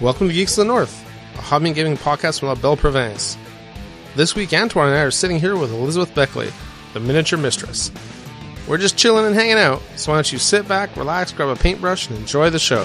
Welcome to Geeks of the North, a hobby and gaming podcast from La Belle Province. This week, Antoine and I are sitting here with Elizabeth Beckley, the miniature mistress. We're just chilling and hanging out, so why don't you sit back, relax, grab a paintbrush, and enjoy the show.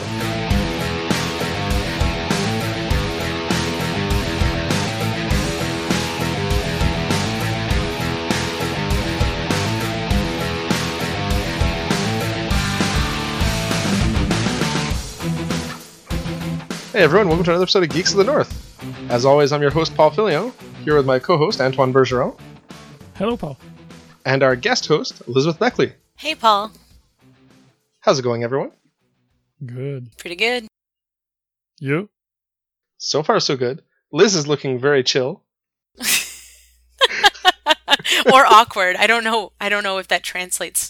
Hey everyone, welcome to another episode of Geeks of the North. As always, I'm your host, Paul Filio, here with my co-host, Antoine Bergeron. Hello, Paul. And our guest host, Elizabeth Beckley. Hey, Paul. How's it going, everyone? Good. Pretty good. You? So far, so good. Liz is looking very chill. Or awkward. I don't know if that translates.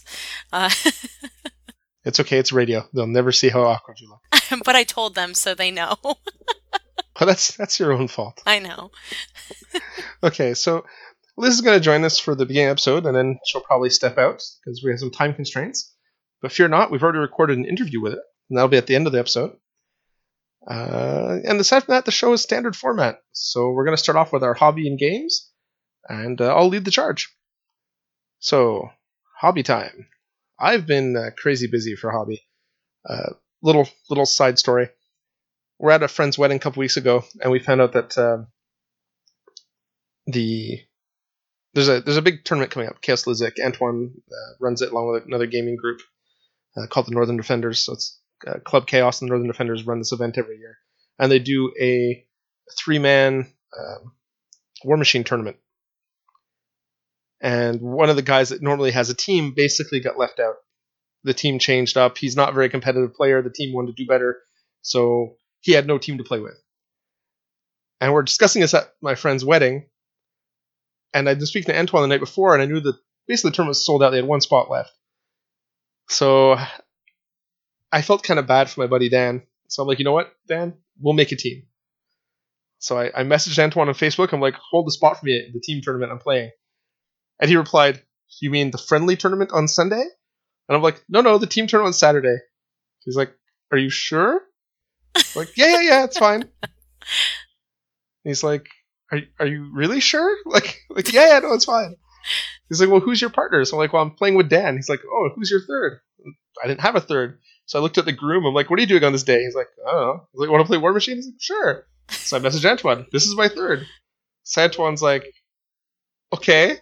It's okay, it's radio. They'll never see how awkward you look. But I told them, so they know. Well, that's your own fault. I know. Okay, so Liz is going to join us for the beginning episode, and then she'll probably step out because we have some time constraints. But fear not, we've already recorded an interview with it, and that'll be at the end of the episode. And aside from that, the show is standard format. So we're going to start off with our hobby and games, and I'll lead the charge. So, hobby time. I've been crazy busy for hobby. Little side story. We're at a friend's wedding a couple weeks ago, and we found out that there's a big tournament coming up. Chaos Lizic. Antoine runs it along with another gaming group called the Northern Defenders. So it's Club Chaos and the Northern Defenders run this event every year, and they do a 3-man War Machine tournament. And one of the guys that normally has a team basically got left out. The team changed up. He's not a very competitive player. The team wanted to do better, so he had no team to play with. And we're discussing this at my friend's wedding, and I'd been speaking to Antoine the night before, and I knew that basically the tournament was sold out. They had one spot left. So I felt kind of bad for my buddy Dan. So I'm like, you know what, Dan? We'll make a team. So I messaged Antoine on Facebook. I'm like, hold the spot for me at the team tournament I'm playing. And he replied, you mean the friendly tournament on Sunday? And I'm like, no, the team tournament on Saturday. He's like, are you sure? I'm like, yeah, it's fine. He's like, are you really sure? Like, yeah, no, it's fine. He's like, well, who's your partner? So I'm like, well, I'm playing with Dan. He's like, oh, who's your third? I didn't have a third. So I looked at the groom. I'm like, what are you doing on this day? He's like, I don't know. He's like, want to play War Machine? He's like, sure. So I messaged Antoine. This is my third. So Antoine's like, okay.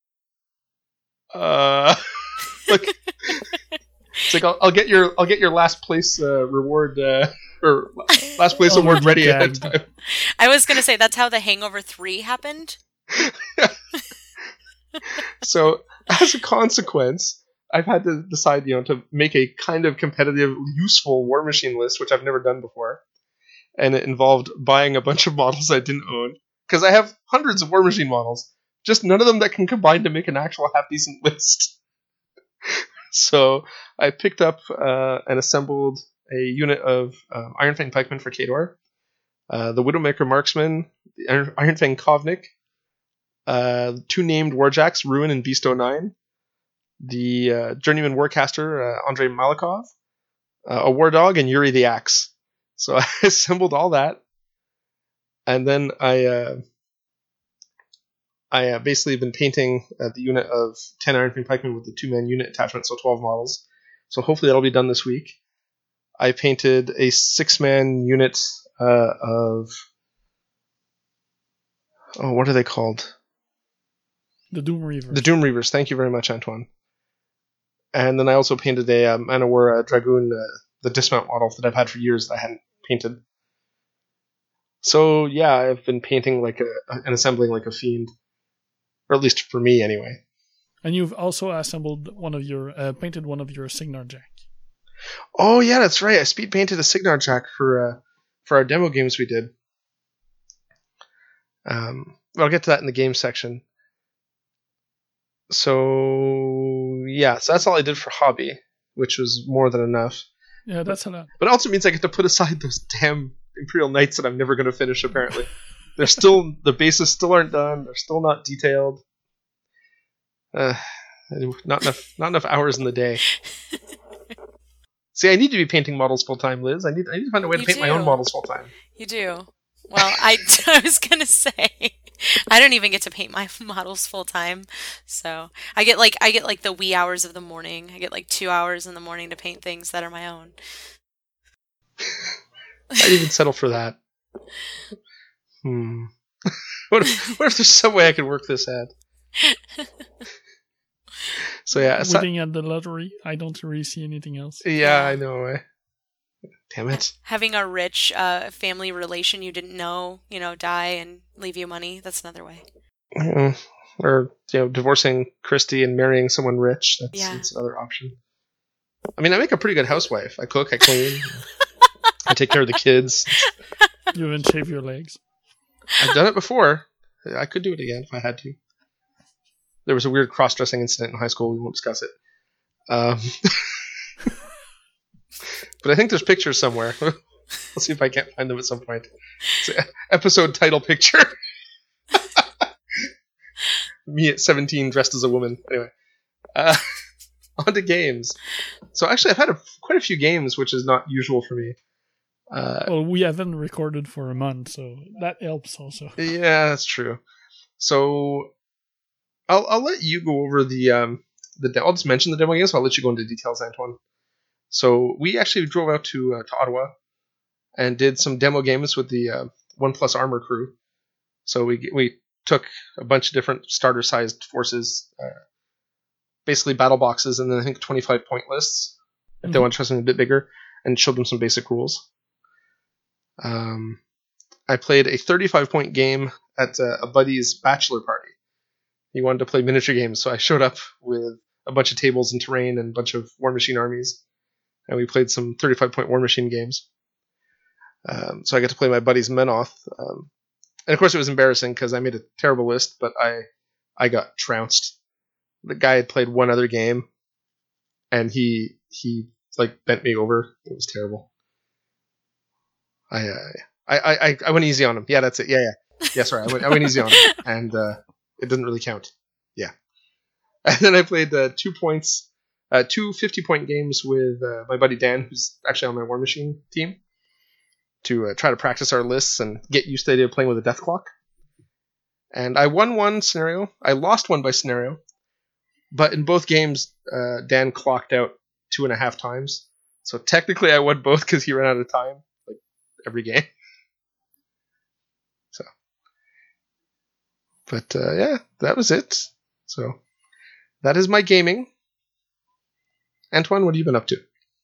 Like, it's like I'll get your last place reward or last place award ready at that time. I was gonna say that's how the Hangover 3 happened. So as a consequence, I've had to decide, to make a kind of competitive, useful War Machine list, which I've never done before, and it involved buying a bunch of models I didn't own because I have hundreds of War Machine models. Just none of them that can combine to make an actual half-decent list. So I picked up and assembled a unit of Ironfang Pikemen for Khador, the Widowmaker Marksman, the Ironfang Kovnik, 2 named Warjacks, Ruin and Beast 09, the Journeyman Warcaster, Andrei Malikov, a War Dog, and Yuri the Axe. So I assembled all that, and then I basically have been painting the unit of 10 Ironfang Pikemen with the 2-man unit attachment, so 12 models. So hopefully that'll be done this week. I painted a 6-man unit of... Oh, what are they called? The Doom Reavers. The Doom Reavers. Thank you very much, Antoine. And then I also painted a Manowar Dragoon, the dismount model that I've had for years that I hadn't painted. So yeah, I've been painting and assembling like a fiend. Or at least for me, anyway. And you've also assembled painted one of your Signar Jack. Oh yeah, that's right. I speed painted a Signar Jack for our demo games we did. I'll get to that in the game section. So yeah, so that's all I did for hobby, which was more than enough. Yeah, that's enough. But it also means I get to put aside those damn Imperial Knights that I'm never going to finish. Apparently. The bases still aren't done. They're still not detailed. Not enough hours in the day. See, I need to be painting models full time, Liz. I need to find a way to paint my own models full time. You do. Well, I was gonna say, I don't even get to paint my models full time, so I get like the wee hours of the morning. I get like 2 hours in the morning to paint things that are my own. I'd even settle for that. What if there's some way I could work this out? So yeah, winning at the lottery. I don't really see anything else. Yeah, I know. Damn it. Having a rich family relation you didn't know, die and leave you money. That's another way. Or divorcing Christy and marrying someone rich. That's another option. I mean, I make a pretty good housewife. I cook, I clean, I take care of the kids. You even shave your legs. I've done it before. I could do it again if I had to. There was a weird cross-dressing incident in high school. We won't discuss it. But I think there's pictures somewhere. I'll see if I can't find them at some point. It's an episode title picture. Me at 17 dressed as a woman. Anyway. On to games. So actually I've had quite a few games, which is not usual for me. Well, we haven't recorded for a month, so that helps also. Yeah, that's true. So I'll let you go over I'll just mention the demo games, so I'll let you go into details, Antoine. So we actually drove out to Ottawa and did some demo games with the OnePlus Armor crew. So we took a bunch of different starter-sized forces, basically battle boxes, and then I think 25-point lists. If they want to try something a bit bigger, and showed them some basic rules. I played a 35-point game at a buddy's bachelor party. He wanted to play miniature games, so I showed up with a bunch of tables and terrain and a bunch of War Machine armies, and we played some 35-point War Machine games. So I got to play my buddy's Menoth. And of course it was embarrassing because I made a terrible list, but I got trounced. The guy had played one other game, and he like bent me over. It was terrible. I went easy on him. Yeah, that's it. Yeah. Sorry, I went easy on him, and it doesn't really count. Yeah. And then I played 2 points, 2 50-point games with my buddy Dan, who's actually on my War Machine team, to try to practice our lists and get used to the idea of playing with a death clock. And I won one scenario. I lost one by scenario. But in both games, Dan clocked out 2.5 times. So technically I won both because he ran out of time, like every game. So, but yeah, that was it. So that is my gaming. Antoine, what have you been up to?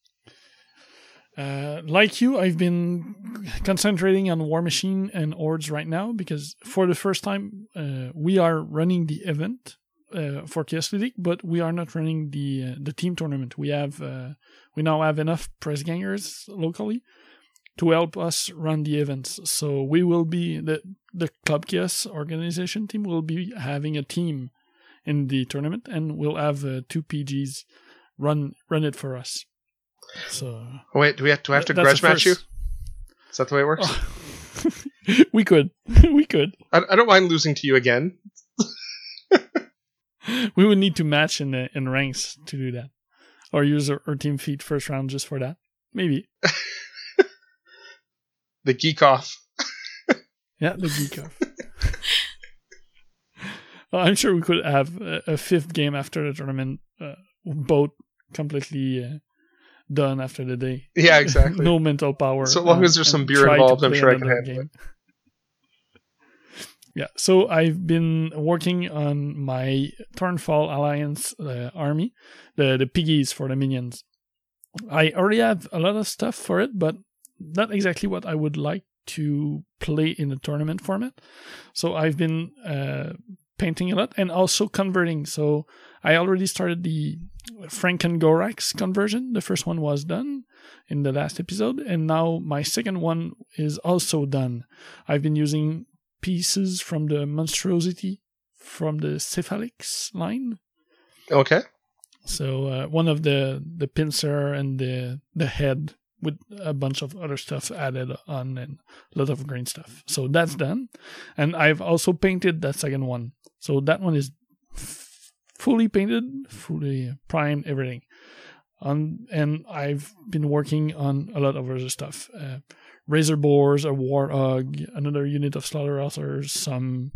Like you, I've been concentrating on War Machine and Hordes right now because for the first time we are running the event for Chaos League, but we are not running the team tournament. We now have enough press gangers locally to help us run the events. So we will be the Club Chaos organization team will be having a team in the tournament, and we'll have 2 PGs run it for us. So wait, do I have to grudge match you? Is that the way it works? Oh. we could. I don't mind losing to you again. We would need to match in ranks to do that, or use our team feat first round just for that. Maybe. The geek off. Yeah, the geek off. Well, I'm sure we could have a 5th game after the tournament, both completely done after the day. Yeah, exactly. No mental power. So long as there's some beer involved, I'm sure I can handle it. Yeah, so I've been working on my Turnfall Alliance army, the piggies for the minions. I already have a lot of stuff for it, but not exactly what I would like to play in a tournament format. So I've been painting a lot and also converting. So I already started the Franken-Gorax conversion. The first one was done in the last episode, and now my second one is also done. I've been using pieces from the Monstrosity from the Cephalix line. Okay. So one of the pincer and the head with a bunch of other stuff added on and a lot of green stuff. So that's done. And I've also painted that second one. So that one is fully painted, fully primed, everything. And I've been working on a lot of other stuff. Razor Boars, a Warthog, another unit of Slaughterhousers, some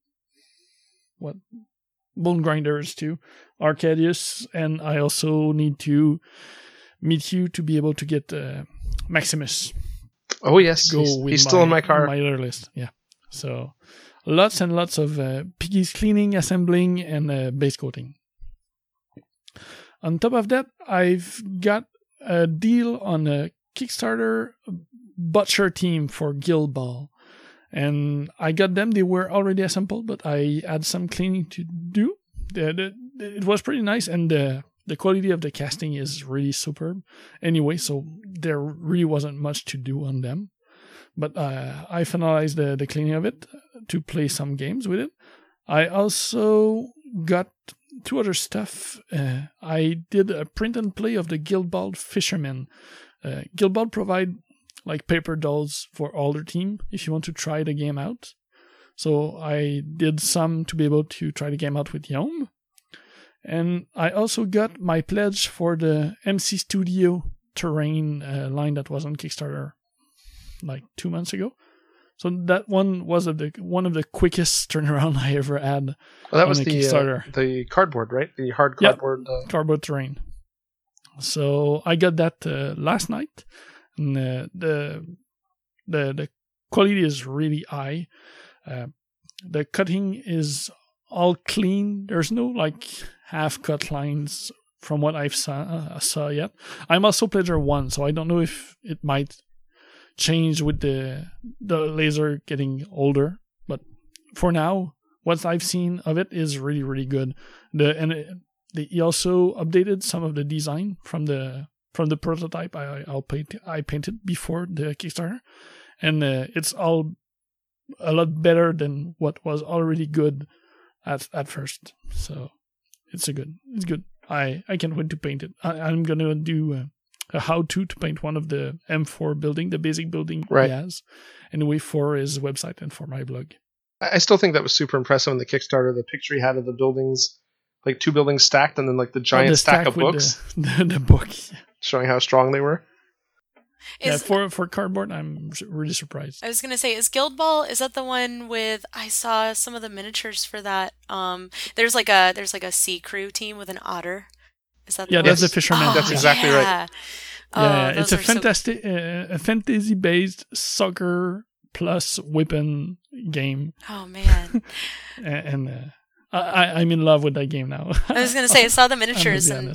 Bone Grinders too, Arcadius, and I also need to meet you to be able to get Maximus. Oh yes, he's still in my car. My other list, yeah. So lots and lots of piggies cleaning, assembling, and base coating. On top of that, I've got a deal on a Kickstarter butcher team for Guild Ball. And I got them. They were already assembled, but I had some cleaning to do. It was pretty nice, and the quality of the casting is really superb. Anyway, so there really wasn't much to do on them. But I finalized the cleaning of it to play some games with it. I also got 2 other stuff. I did a print and play of the Guild Ball Fisherman. Guild Ball provide like paper dolls for all their team if you want to try the game out. So I did some to be able to try the game out with Yom. And I also got my pledge for the MC Studio terrain line that was on Kickstarter like 2 months ago. So that one was one of the quickest turnaround I ever had. Well, that was Kickstarter. The cardboard, right? The hard cardboard. Cardboard terrain. So I got that last night. And the quality is really high. The cutting is all clean. There's no like half cut lines from what I've saw yet. I'm also Pledger 1, so I don't know if it might change with the laser getting older. But for now, what I've seen of it is really, really good. He also updated some of the design from the prototype I painted before the Kickstarter, and it's all a lot better than what was already good at first. So it's good. I can't wait to paint it. I'm gonna do a how-to to paint one of the M4 building, the basic building he has, anyway, for his website and for my blog. I still think that was super impressive in the Kickstarter. The picture he had of the buildings, like 2 buildings stacked, and then like the giant stack of books. The book. Showing how strong they were. For cardboard, I'm really surprised. I was gonna say, is Guild Ball, is that the one with? I saw some of the miniatures for that. There's like a sea crew team with an otter. Is that? That's the fisherman. Oh, that's exactly right. It's a fantastic, a fantasy-based soccer plus whipping game. Oh man! and I'm in love with that game now. I was gonna say, I saw the miniatures, and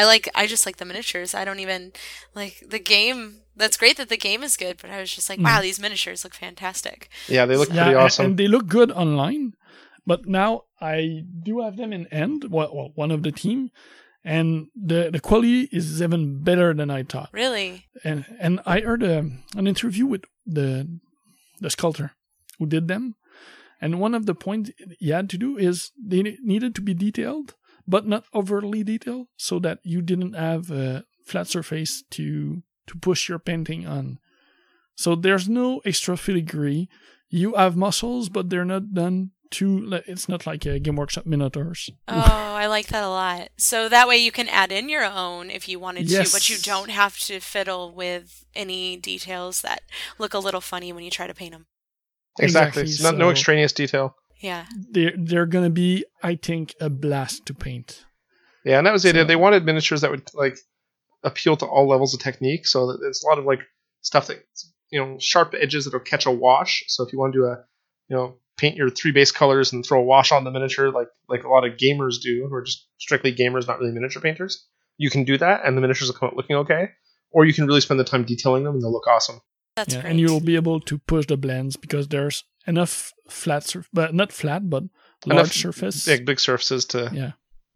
I just like the miniatures. I don't even like the game. That's great that the game is good, but I was just like, wow, these miniatures look fantastic. Yeah, they look pretty awesome. And they look good online. But now I do have them in end, one of the team, and the quality is even better than I thought. Really? And I heard an interview with the sculptor who did them. And one of the points he had to do is they needed to be detailed, but not overly detailed, so that you didn't have a flat surface to push your painting on. So there's no extra filigree. You have muscles, but they're not done it's not like a Game Workshop Minotaurs. Oh, I like that a lot. So that way you can add in your own if you wanted to, but you don't have to fiddle with any details that look a little funny when you try to paint them. Exactly. No extraneous detail. Yeah. They're going to be, I think, a blast to paint. Yeah, and that was the idea. They wanted miniatures that would like appeal to all levels of technique. So there's a lot of like stuff that, sharp edges that'll catch a wash. So if you want to do paint your 3 base colors and throw a wash on the miniature like a lot of gamers do, who are just strictly gamers, not really miniature painters, you can do that and the miniatures will come out looking okay. Or you can really spend the time detailing them and they'll look awesome. That's great. And you'll be able to push the blends because there's enough but not flat, but large surface. Big surfaces to... Yeah.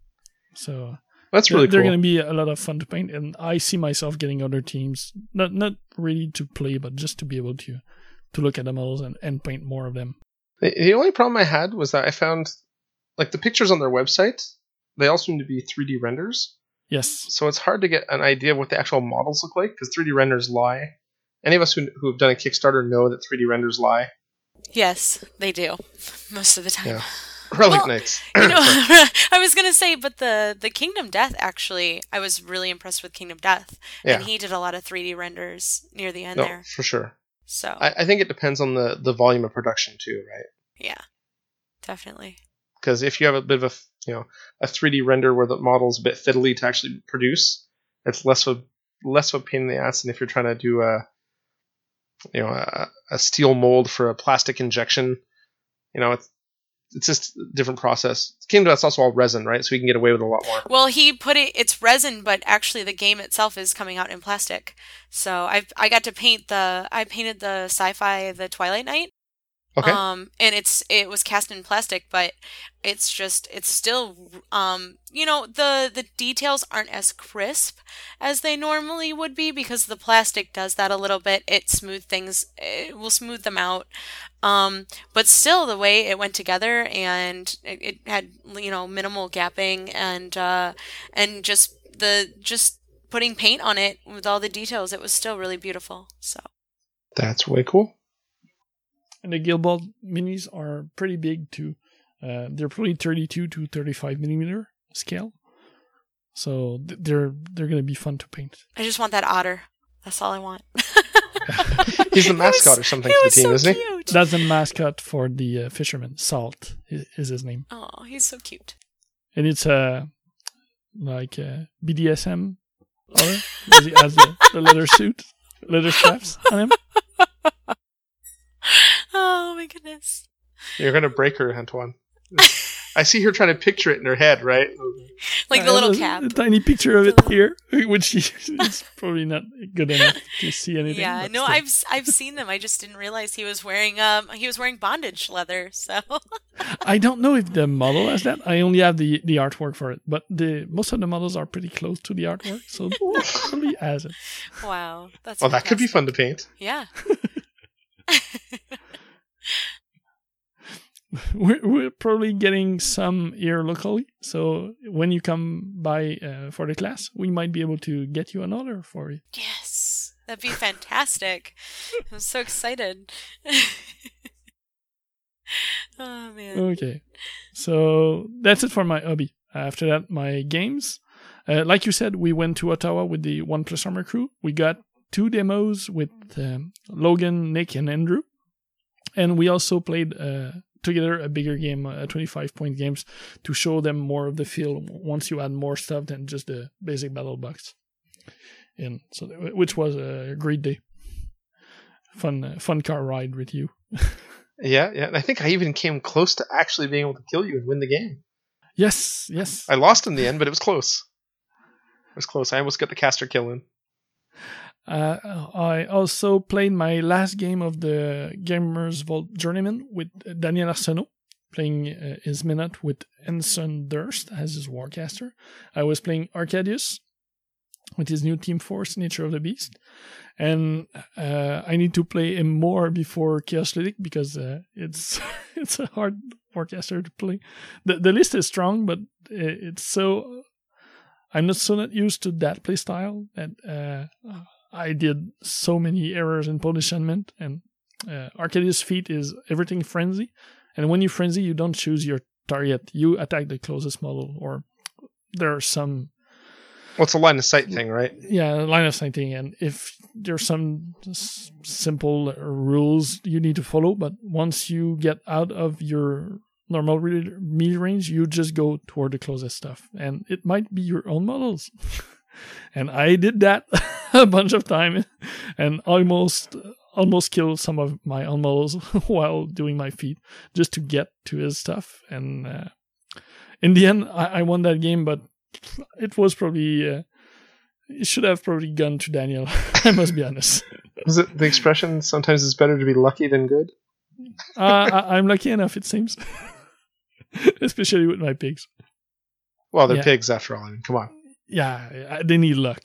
So... That's really cool. They're going to be a lot of fun to paint, and I see myself getting other teams, not really to play, but just to be able to look at the models and paint more of them. The only problem I had was that I found, like, the pictures on their website, they all seem to be 3D renders. Yes. So it's hard to get an idea of what the actual models look like, because 3D renders lie. Any of us who have done a Kickstarter know that 3D renders lie. Yes, they do. Most of the time. Yeah. Relic Knights. I was gonna say, but the Kingdom Death actually, I was really impressed with Kingdom Death, and he did a lot of 3D renders near the end there. For sure. So I think it depends on the volume of production too, right? Yeah, definitely. Because if you have a bit of a 3D render where the model's a bit fiddly to actually produce, it's less of a pain in the ass than if you're trying to do a steel mold for a plastic injection. It's just a different process. Kingdom Death's also all resin, right? So we can get away with a lot more. Well, he put it's resin, but actually the game itself is coming out in plastic. So I got to painted the sci-fi, the Twilight Knight. Okay. And it was cast in plastic, but it's still the details aren't as crisp as they normally would be because the plastic does that a little bit. It will smooth them out. But still the way it went together and it had minimal gapping and just putting paint on it with all the details, it was still really beautiful. So that's way cool. And the Guild Ball minis are pretty big too. They're probably 32 to 35 millimeter scale. So they're going to be fun to paint. I just want that otter. That's all I want. He's the mascot or something for the team, isn't he? Cute. That's the mascot for the fisherman. Salt is his name. Oh, he's so cute. And it's like a BDSM otter because he has the leather suit, leather straps on him. Oh my goodness. You're going to break her, Antoine. I see her trying to picture it in her head, right? Like the little cap. A tiny picture of it here, which is probably not good enough to see anything. Yeah, no, I've seen them. I just didn't realize he was wearing bondage leather. So I don't know if the model has that. I only have the artwork for it, but most of the models are pretty close to the artwork, so it probably has it. Wow, that's that could be fun to paint. Yeah. We're probably getting some here locally, so when you come by for the class, we might be able to get you another for you. Yes, that'd be fantastic. I'm so excited. Oh man. Okay, so that's it for my hobby. After that, my games. Like you said, we went to Ottawa with the OnePlus Armor crew. We got 2 demos with Logan, Nick, and Andrew, and we also played together a bigger game, 25-point games, to show them more of the feel once you add more stuff than just the basic battle box. And so, which was a great day. Fun car ride with you. Yeah. And I think I even came close to actually being able to kill you and win the game. Yes. I lost in the end, but it was close. I almost got the caster kill in. I also played my last game of the Gamers Vault Journeyman with Daniel Arsenault, playing his minute with Ensign Durst as his warcaster. I was playing Arcadius with his new Team Force, Nature of the Beast. And I need to play him more before Chaos Lytic because it's a hard warcaster to play. The list is strong, but it's so... I'm not used to that playstyle that... I did so many errors in positionment, and Arcadius' feat is everything frenzy. And when you frenzy, you don't choose your target. You attack the closest model, or there are some... Well, it's a line of sight thing, right? Yeah, line of sight thing. And if there's some simple rules you need to follow, but once you get out of your normal melee range, you just go toward the closest stuff. And it might be your own models. And I did that a bunch of times and almost killed some of my own models while doing my feat just to get to his stuff. And in the end, I won that game, but it was probably... it should have probably gone to Daniel, I must be honest. Is it the expression, sometimes it's better to be lucky than good? I'm lucky enough, it seems. Especially with my pigs. Well, they're pigs after all. I mean, come on. Yeah, they need luck.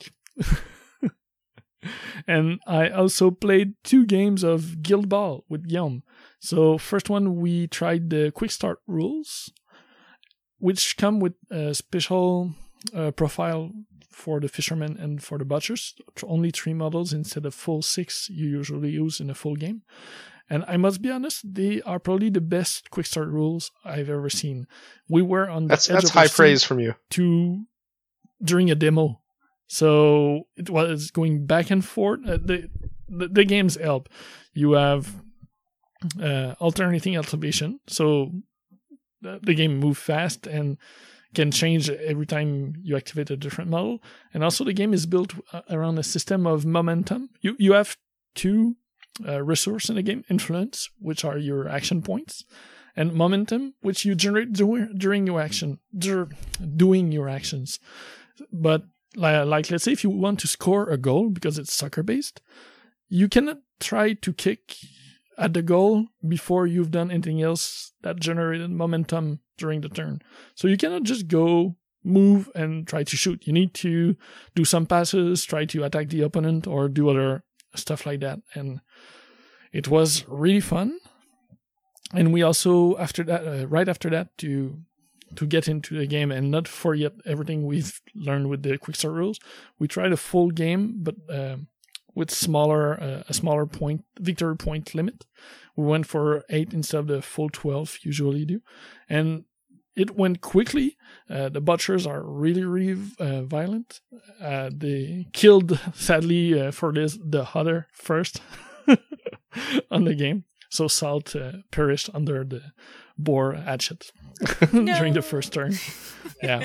And I also played 2 games of Guild Ball with Guillaume. So first one, we tried the quick start rules, which come with a special profile for the fishermen and for the butchers. Only 3 models instead of full 6 you usually use in a full game. And I must be honest, they are probably the best quick start rules I've ever seen. We were on the edge That's of high our seat praise from you. during a demo. So it was going back and forth. The games help. You have alternating elevation, so the game moves fast and can change every time you activate a different model. And also the game is built around a system of momentum. You have two resources in the game: influence, which are your action points, and momentum, which you generate during your action, doing your actions. But like, let's say if you want to score a goal, because it's soccer based, you cannot try to kick at the goal before you've done anything else that generated momentum during the turn. So you cannot just go move and try to shoot. You need to do some passes, try to attack the opponent, or do other stuff like that. And it was really fun. And we also, after that, right after that, to get into the game and not forget everything we've learned with the quick start rules, we tried a full game, but with a smaller victory point limit. We went for 8 instead of the full 12 usually do. And it went quickly. The butchers are really, really violent. They killed, sadly, for this, the hunter first on the game. So Salt perished under the boar hatchet during the first turn. Yeah.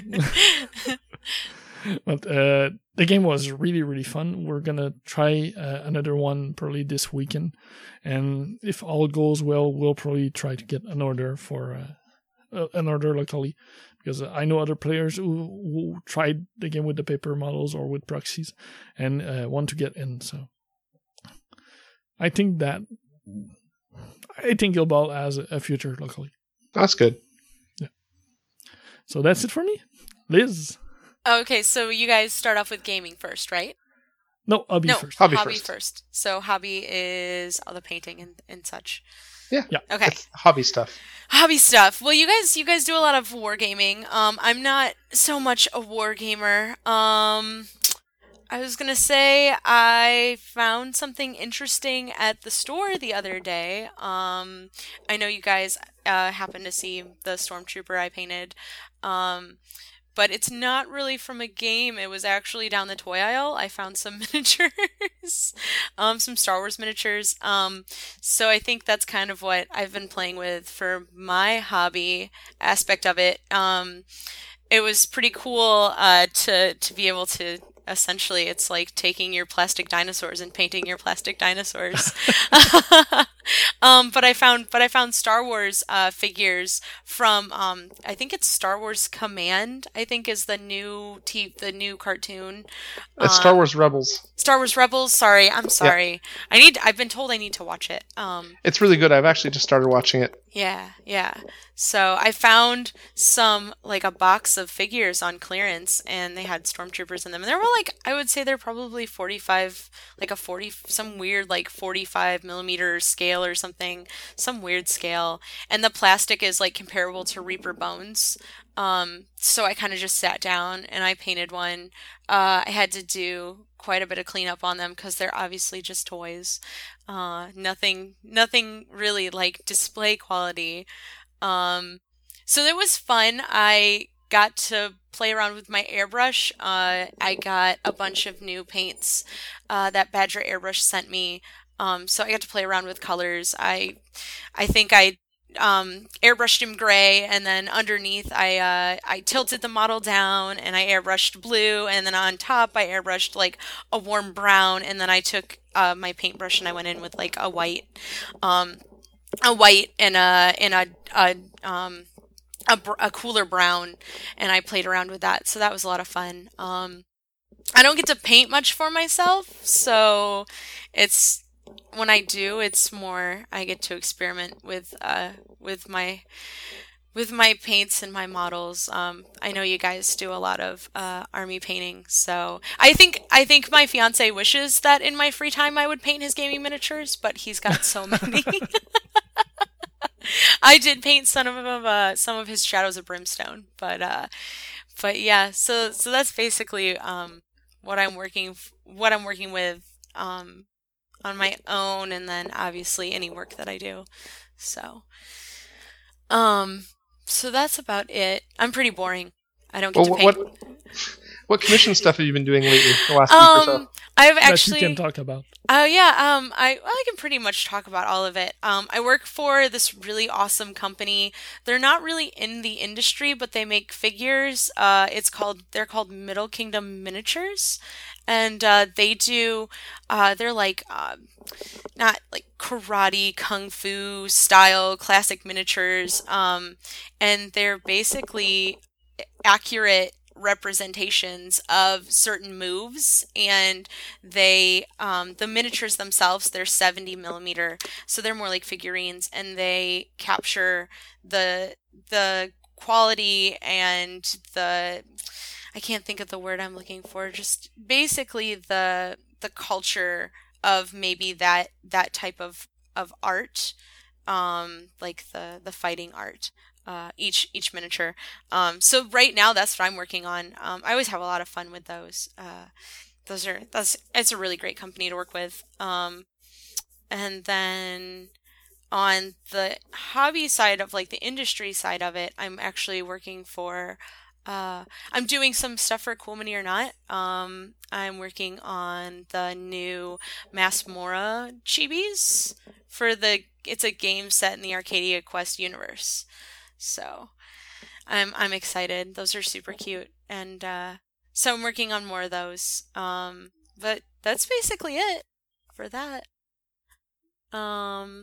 But the game was really, really fun. We're going to try another one probably this weekend. And if all goes well, we'll probably try to get an order for an order locally. Because I know other players who tried the game with the paper models or with proxies and want to get in. So I think Guild Ball has a future locally. That's good. Yeah. So that's it for me. Liz? Okay, so you guys start off with gaming first, right? No, hobby first. Hobby first. So hobby is all the painting and such. Yeah. Okay. It's hobby stuff. Hobby stuff. Well, you guys do a lot of wargaming. I'm not so much a wargamer. I was gonna say I found something interesting at the store the other day. I know you guys happened to see the Stormtrooper I painted. But it's not really from a game. It was actually down the toy aisle. I found some miniatures, some Star Wars miniatures. So I think that's kind of what I've been playing with for my hobby aspect of it. It was pretty cool to be able to. Essentially, it's like taking your plastic dinosaurs and painting your plastic dinosaurs. But I found Star Wars figures from I think it's Star Wars Command. I think is the new cartoon. It's Star Wars Rebels. Star Wars Rebels. Sorry, I'm sorry. Yeah. I've been told I need to watch it. It's really good. I've actually just started watching it. Yeah. So I found a box of figures on clearance, and they had stormtroopers in them. And they were I would say they're probably 45, some weird 45 millimeter scale or something, some weird scale. And the plastic is comparable to Reaper bones. So I kind of just sat down and I painted one. I had to do quite a bit of cleanup on them because they're obviously just toys. Nothing really display quality. So it was fun. I got to play around with my airbrush. I got a bunch of new paints that Badger Airbrush sent me. So I got to play around with colors. I think I airbrushed him gray, and then underneath I tilted the model down and I airbrushed blue, and then on top I airbrushed a warm brown, and then I took my paintbrush and I went in with a white and a cooler brown, and I played around with that. So that was a lot of fun. I don't get to paint much for myself, so when I do, it's more I get to experiment with my paints and my models. I know you guys do a lot of army painting, so I think my fiance wishes that in my free time I would paint his gaming miniatures, but he's got so many. I did paint some of his Shadows of Brimstone, but yeah. So that's basically what I'm working with. on my own, and then obviously any work that I do. So, so that's about it. I'm pretty boring. I don't get to Well, paint. what commission stuff have you been doing lately? The last week or so? I've That you actually. can talk about. Oh yeah, I can pretty much talk about all of it. I work for this really awesome company. They're not really in the industry, but they make figures. They're called Middle Kingdom Miniatures, and they're like not like karate, kung fu style classic miniatures, and they're basically accurate representations of certain moves, and the miniatures themselves, they're 70 millimeter, so they're more like figurines, and they capture the quality and the, I can't think of the word I'm looking for, just basically the culture of maybe that type of art, like the fighting art, each miniature. So right now that's what I'm working on. I always have a lot of fun with those. It's a really great company to work with. And then on the hobby side of, like, the industry side of it, I'm actually working for I'm doing some stuff for Cool Mini or Not. I'm working on the new Masmora chibis it's a game set in the Arcadia Quest universe. So I'm excited. Those are super cute, and so I'm working on more of those. But that's basically it for that. Um,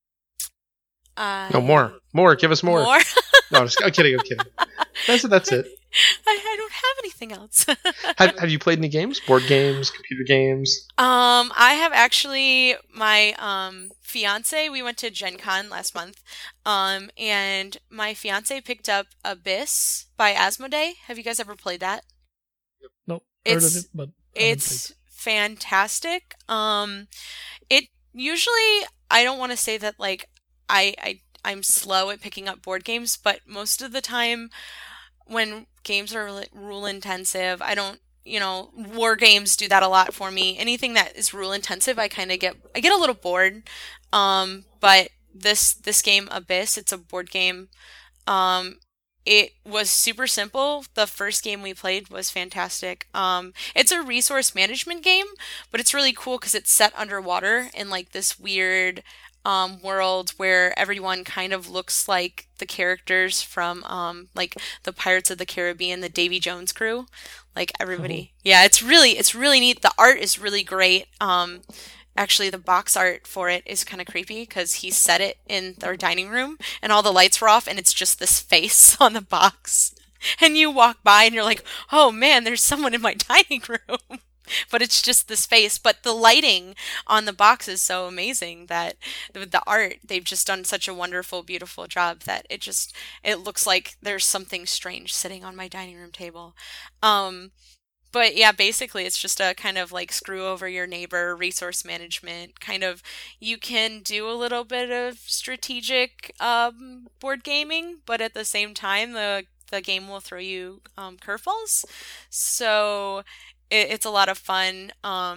No, more. Give us more. More? No, I'm kidding. That's it. I don't have anything else. Have you played any games? Board games, computer games? I have actually, my fiance, we went to Gen Con last month, and my fiance picked up Abyss by Asmodee. Have you guys ever played that? No, heard of It's it, but I haven't it's fantastic. It usually, I don't want to say that, like, I'm slow at picking up board games, but most of the time when games are rule intensive, I don't, war games do that a lot for me. Anything that is rule intensive, I get a little bored. But this game, Abyss, it's a board game. It was super simple. The first game we played was fantastic. It's a resource management game, but it's really cool because it's set underwater in, like, this weird world where everyone kind of looks like the characters from like the Pirates of the Caribbean, the Davy Jones crew. Like, everybody. Yeah, it's really neat. The art is really great. Actually, the box art for it is kind of creepy because he set it in our dining room and all the lights were off and it's just this face on the box. And you walk by and you're like, oh man, there's someone in my dining room. But it's just this face. But the lighting on the box is so amazing that the art, they've just done such a wonderful, beautiful job that it looks like there's something strange sitting on my dining room table. But yeah, basically it's just a kind of like screw over your neighbor resource management kind of. You can do a little bit of strategic board gaming, but at the same time the game will throw you curveballs. So it's a lot of fun.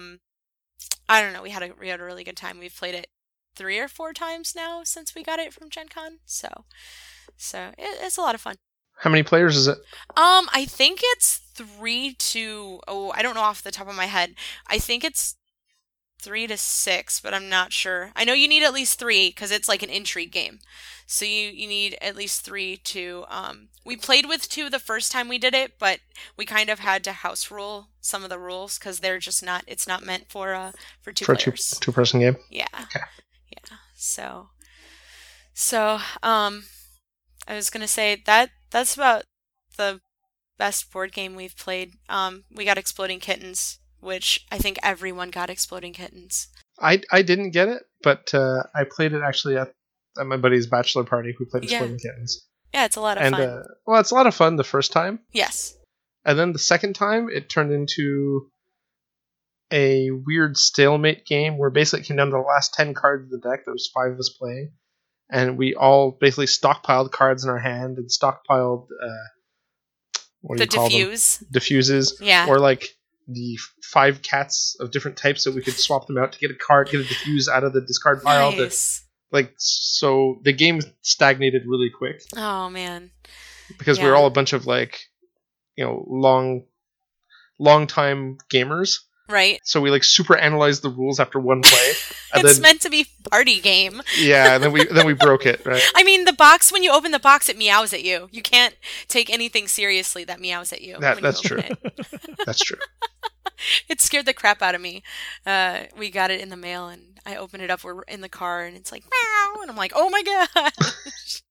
I don't know. We had a really good time. We've played it 3 or 4 times now since we got it from Gen Con. So it's a lot of fun. How many players is it? I think it's 3 to, I don't know off the top of my head. I think it's 3 to 6, but I'm not sure. I know you need at least 3 because it's like an intrigue game. So you need at least 3 to, we played with 2 the first time we did it, but we kind of had to house rule some of the rules because they're just not, it's not meant for 2 players. Two-person game? Yeah. Okay. Yeah. So, I was going to say that's about the best board game we've played. We got Exploding Kittens, which I think everyone got Exploding Kittens. I didn't get it, but I played it actually at my buddy's bachelor party. We played Exploding Kittens. Yeah, it's a lot of fun. Well, it's a lot of fun the first time. Yes. And then the second time, it turned into a weird stalemate game where basically it came down to the last 10 cards of the deck. There was 5 of us playing. And we all basically stockpiled cards in our hand and stockpiled, what do you call them? Diffuse. Diffuses. Yeah. Or like the 5 cats of different types that we could swap them out to get a card, get a diffuse out of the discard pile. Nice. So the game stagnated really quick Oh man. because we were all a bunch of long time gamers. Right. So we super analyzed the rules after one play. And It's then, meant to be party game. yeah, and then we broke it, right? I mean, the box, when you open the box, it meows at you. You can't take anything seriously that meows at you. That's true. That's true. It scared the crap out of me. We got it in the mail, and I open it up. We're in the car, and it's like, meow. And I'm like, oh my gosh.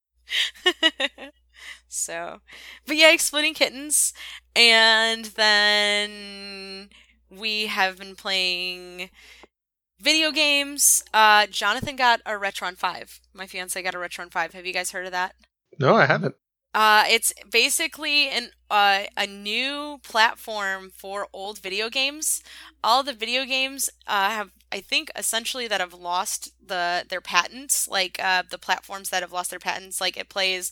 So, but yeah, Exploding Kittens. And then we have been playing video games. Jonathan got a Retron 5. My fiance got a Retron 5. Have you guys heard of that? No, I haven't. It's basically a new platform for old video games. All the video games have, I think, essentially that have lost their patents. The platforms that have lost their patents, it plays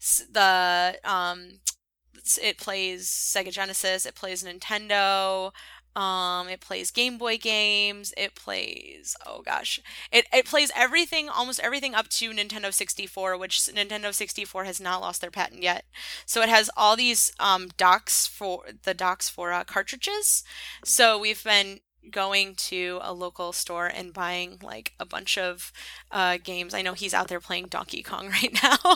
it plays Sega Genesis, it plays Nintendo. It plays Game Boy games. It plays, it plays everything, almost everything up to Nintendo 64, which Nintendo 64 has not lost their patent yet. So it has all these docks for cartridges. So we've been going to a local store and buying a bunch of games. I know he's out there playing Donkey Kong right now.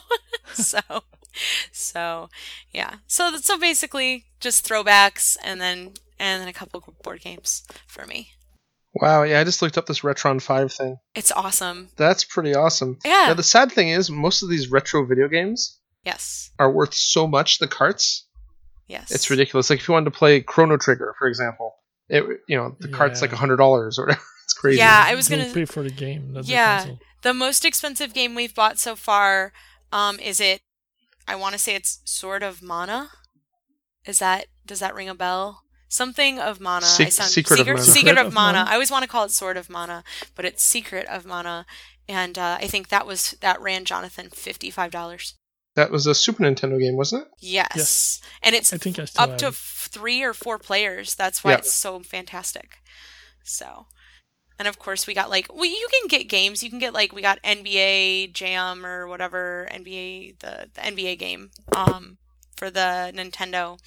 So yeah. So basically just throwbacks and then a couple of board games for me. Wow, yeah, I just looked up this Retron 5 thing. It's awesome. That's pretty awesome. Yeah. Now, the sad thing is, most of these retro video games Yes. are worth so much, the carts. Yes. It's ridiculous. If you wanted to play Chrono Trigger, for example, the cart's $100 or whatever. It's crazy. Yeah, I was Don't going to pay for the game. That's Yeah. the console. The most expensive game we've bought so far, I want to say it's Sword of Mana. Does that ring a bell? Something of Mana. Secret of Mana. Secret of Mana. I always want to call it Sword of Mana, but it's Secret of Mana. And I think that ran Jonathan $55. That was a Super Nintendo game, wasn't it? Yes. And it's I think I still up have to it. 3 or 4 players. That's why Yeah. it's so fantastic. So, and of course we got you can get games. You can get we got NBA Jam or whatever, the NBA game for the Nintendo.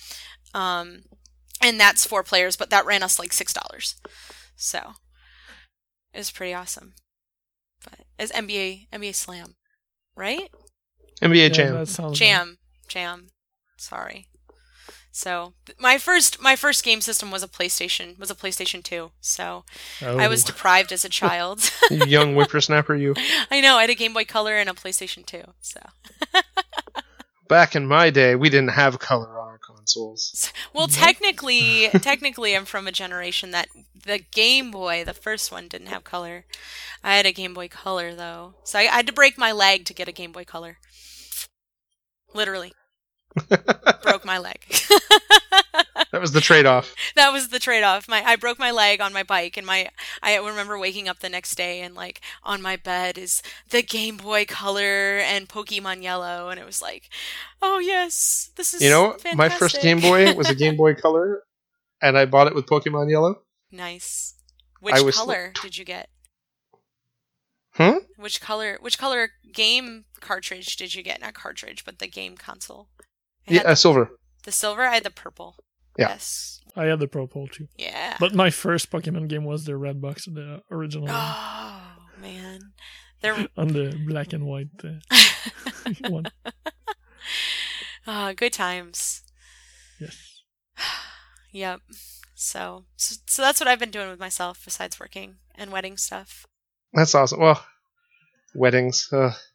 And that's 4 players, but that ran us $6. So, it was pretty awesome. But it's NBA Slam, right? NBA Jam. That sounds Jam. Sorry. So my first game system was a PlayStation 2. So I was deprived as a child. You young whippersnapper, you. I know, I had a Game Boy Color and a PlayStation 2. So Back in my day, we didn't have color on our consoles. well, technically I'm from a generation that the Game Boy, the first one, didn't have color. I had a Game Boy Color though. So I had to break my leg to get a Game Boy Color. Literally. Broke my leg. That was the trade-off. That was the trade-off. I broke my leg on my bike, and I remember waking up the next day and on my bed is the Game Boy Color and Pokemon Yellow, and it was oh yes, this is fantastic. My first Game Boy was a Game Boy Color, and I bought it with Pokemon Yellow. Nice. Which color did you get? Which color game cartridge did you get? Not cartridge, but the game console. Silver. The silver? I had the purple. Yeah. Yes. I had the purple too. Yeah. But my first Pokemon game was the red box, the original one. Oh, man. They're On the black and white one. good times. Yes. Yep. So that's what I've been doing with myself besides working and wedding stuff. That's awesome. Well, weddings.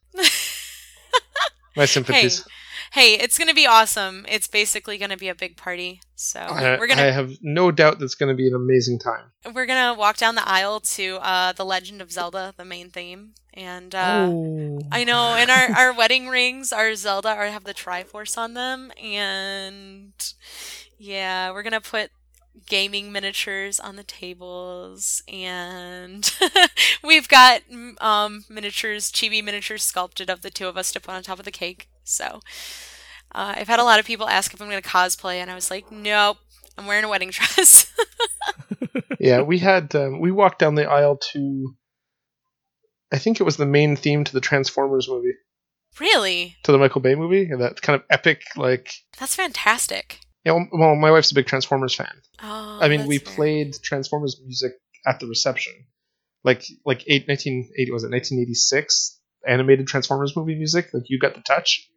My sympathies. Hey, it's going to be awesome. It's basically going to be a big party. So I have no doubt that's going to be an amazing time. We're going to walk down the aisle to The Legend of Zelda, the main theme. And I know, and our wedding rings, our Zelda have the Triforce on them. And yeah, we're going to put gaming miniatures on the tables, and we've got chibi miniatures sculpted of the two of us to put on top of the cake. So I've had a lot of people ask if I'm going to cosplay, and I was like, nope, I'm wearing a wedding dress. Yeah, we had we walked down the aisle to, I think it was the main theme to the Transformers movie, Really? to the Michael Bay movie, and that kind of epic, like. That's fantastic. Yeah, well, my wife's a big Transformers fan. Oh, I mean, we that's played Transformers music at the reception, like 1980, was it 1986 animated Transformers movie music? Like you got the touch.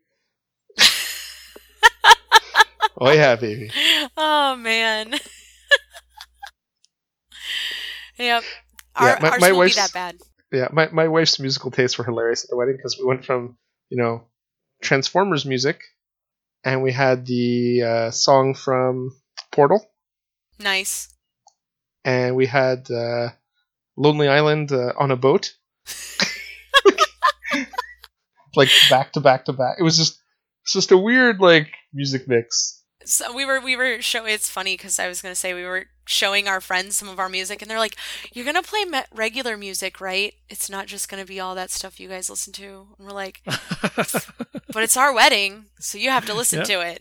Oh yeah, baby. Oh man. Yep. Yeah, Ours my won't be wife's that bad. yeah, my wife's musical tastes were hilarious at the wedding because we went from Transformers music, and we had the song from Portal, Nice. and we had Lonely Island on a boat, like back to back to back. It was just a weird like music mix. So we were showing. It's funny because I was gonna say we were showing our friends some of our music, and they're like, "You're gonna play regular music, right? It's not just gonna be all that stuff you guys listen to." And we're like, "But it's our wedding, so you have to listen to it."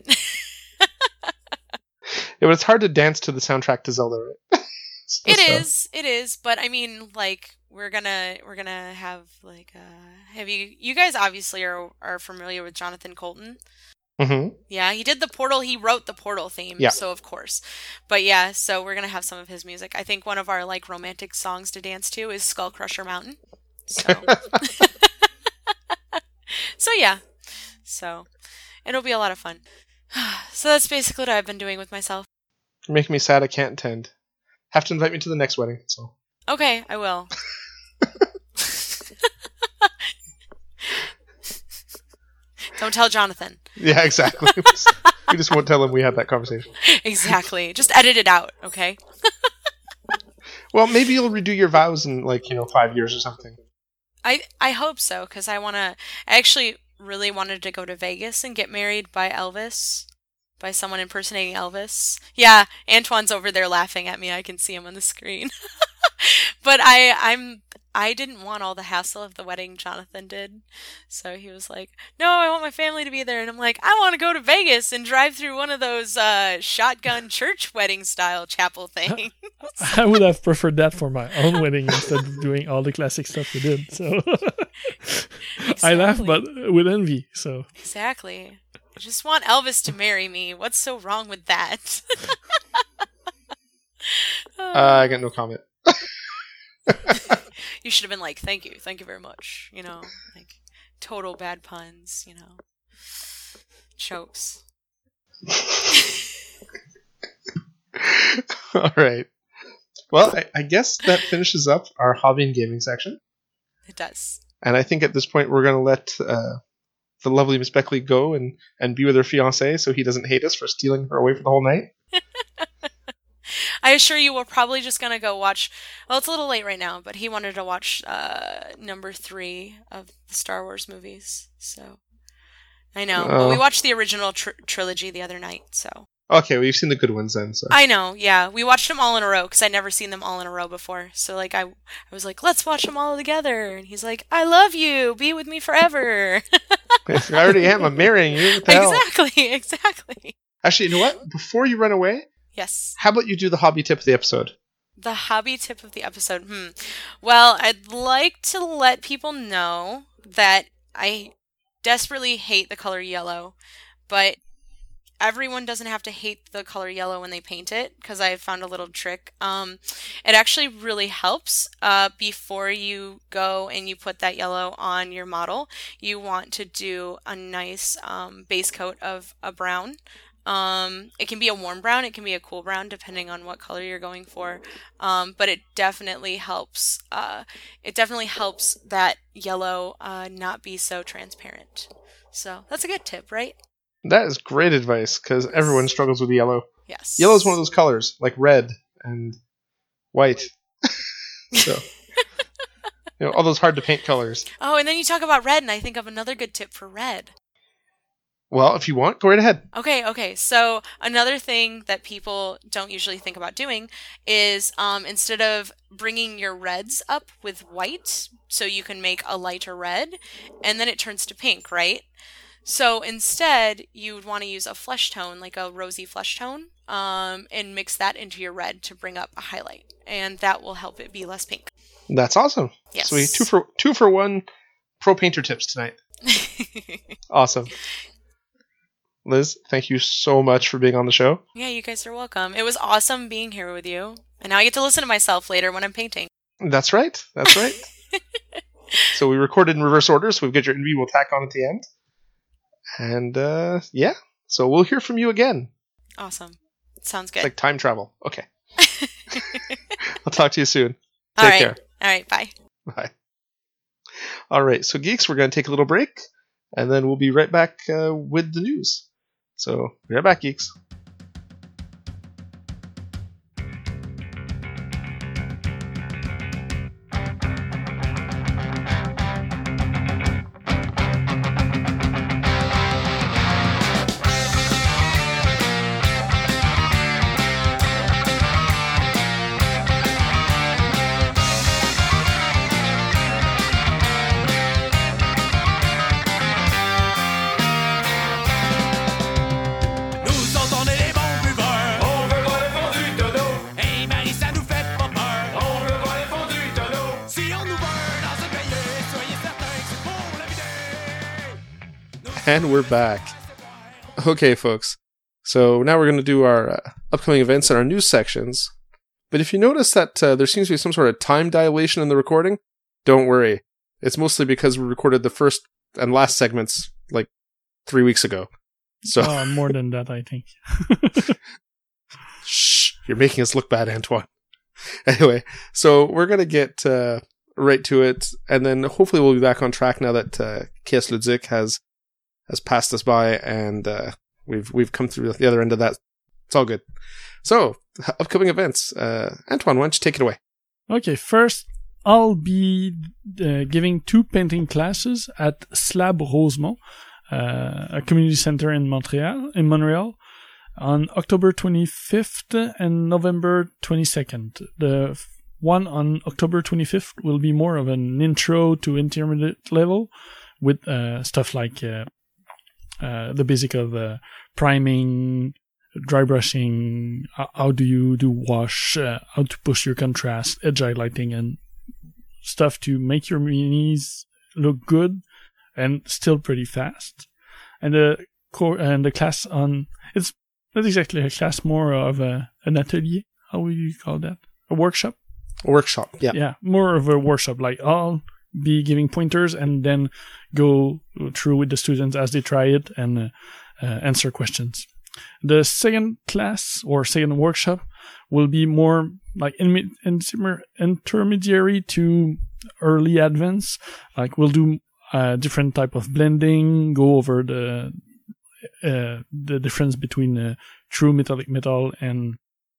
Yeah, but it's hard to dance to the soundtrack to Zelda, right? It is. But I mean, like, we're gonna have like, have you guys obviously are familiar with Jonathan Colton? Mm-hmm. Yeah, he did the Portal. He wrote the Portal theme, Yeah. so of course. But yeah, so we're gonna have some of his music. I think one of our like romantic songs to dance to is Skull Crusher Mountain. So, so yeah, so it'll be a lot of fun. So that's basically what I've been doing with myself. You're making me sad I can't attend. Have to invite me to the next wedding. So. Okay, I will. Don't tell Jonathan. Yeah, exactly. We just won't tell him we had that conversation. Exactly. Just edit it out, okay? Well, maybe you'll redo your vows in 5 years or something. I hope so, because I actually really wanted to go to Vegas and get married by Elvis, by someone impersonating Elvis. Yeah, Antoine's over there laughing at me. I can see him on the screen. But I didn't want all the hassle of the wedding Jonathan did. So he was like, "No, I want my family to be there." And I'm like, "I want to go to Vegas and drive through one of those shotgun church wedding style chapel things." I would have preferred that for my own wedding instead of doing all the classic stuff we did. So I laugh, but with envy. So exactly. I just want Elvis to marry me. What's so wrong with that? I got no comment. You should have been like, thank you very much. Like total bad puns, Chokes. All right. Well, I guess that finishes up our hobby and gaming section. It does. And I think at this point we're going to let the lovely Miss Beckley go and be with her fiancé so he doesn't hate us for stealing her away for the whole night. I assure you we're probably just going to go watch... Well, it's a little late right now, but he wanted to watch number 3 of the Star Wars movies. So, I know. Well, we watched the original trilogy the other night, so... Okay, well, you've seen the good ones then, so... I know, yeah. We watched them all in a row, because I'd never seen them all in a row before. So, like, I was like, let's watch them all together. And he's like, I love you. Be with me forever. I already am. I'm marrying you. What the hell? Exactly. Actually, you know what? Before you run away... Yes. How about you do the hobby tip of the episode? The hobby tip of the episode. Well, I'd like to let people know that I desperately hate the color yellow, but everyone doesn't have to hate the color yellow when they paint it, because I found a little trick. It actually really helps. Before you go and you put that yellow on your model, you want to do a nice base coat of a brown. It can be a warm brown, it can be a cool brown, depending on what color you're going for. But it definitely helps. It definitely helps that yellow not be so transparent. So that's a good tip, right? That is great advice, because everyone struggles with yellow. Yes. Yellow is one of those colors, like red and white. So, all those hard to paint colors. Oh, and then you talk about red, and I think of another good tip for red. Well, if you want, go right ahead. Okay. So another thing that people don't usually think about doing is instead of bringing your reds up with white, so you can make a lighter red, and then it turns to pink, right? So instead, you would want to use a flesh tone, like a rosy flesh tone, and mix that into your red to bring up a highlight, and that will help it be less pink. That's awesome. Yes. Sweet. Two for one pro painter tips tonight. Awesome. Liz, thank you so much for being on the show. Yeah, you guys are welcome. It was awesome being here with you. And now I get to listen to myself later when I'm painting. That's right. So we recorded in reverse order, so we've got your interview we'll tack on at the end. And yeah, so we'll hear from you again. Awesome. Sounds good. It's like time travel. Okay. I'll talk to you soon. All Take right. care. All right, bye. Bye. All right, so geeks, we're going to take a little break, and then we'll be right back with the news. So, be right back, geeks. And we're back. Okay, folks. So now we're going to do our upcoming events and our news sections. But if you notice that there seems to be some sort of time dilation in the recording, don't worry. It's mostly because we recorded the first and last segments like 3 weeks ago. So more than that, I think. Shh, you're making us look bad, Antoine. Anyway, so we're going to get right to it, and then hopefully we'll be back on track now that KS Ludique has passed us by, and we've come through the other end of that. It's all good. So, upcoming events. Antoine, why don't you take it away? Okay, first, I'll be giving 2 painting classes at Slab Rosemont, a community center in Montreal, on October 25th and November 22nd. The one on October 25th will be more of an intro to intermediate level with stuff like the basic of priming, dry brushing, how do you do wash, how to push your contrast, edge highlighting, and stuff to make your minis look good and still pretty fast. And the class on, it's not exactly a class, more of an atelier. How would you call that? A workshop? A workshop, yeah. Yeah, more of a workshop. Like, I'll be giving pointers and then go through with the students as they try it and answer questions. The second class or second workshop will be more like intermediary to early advanced. Like, we'll do different type of blending, go over the difference between true metallic metal and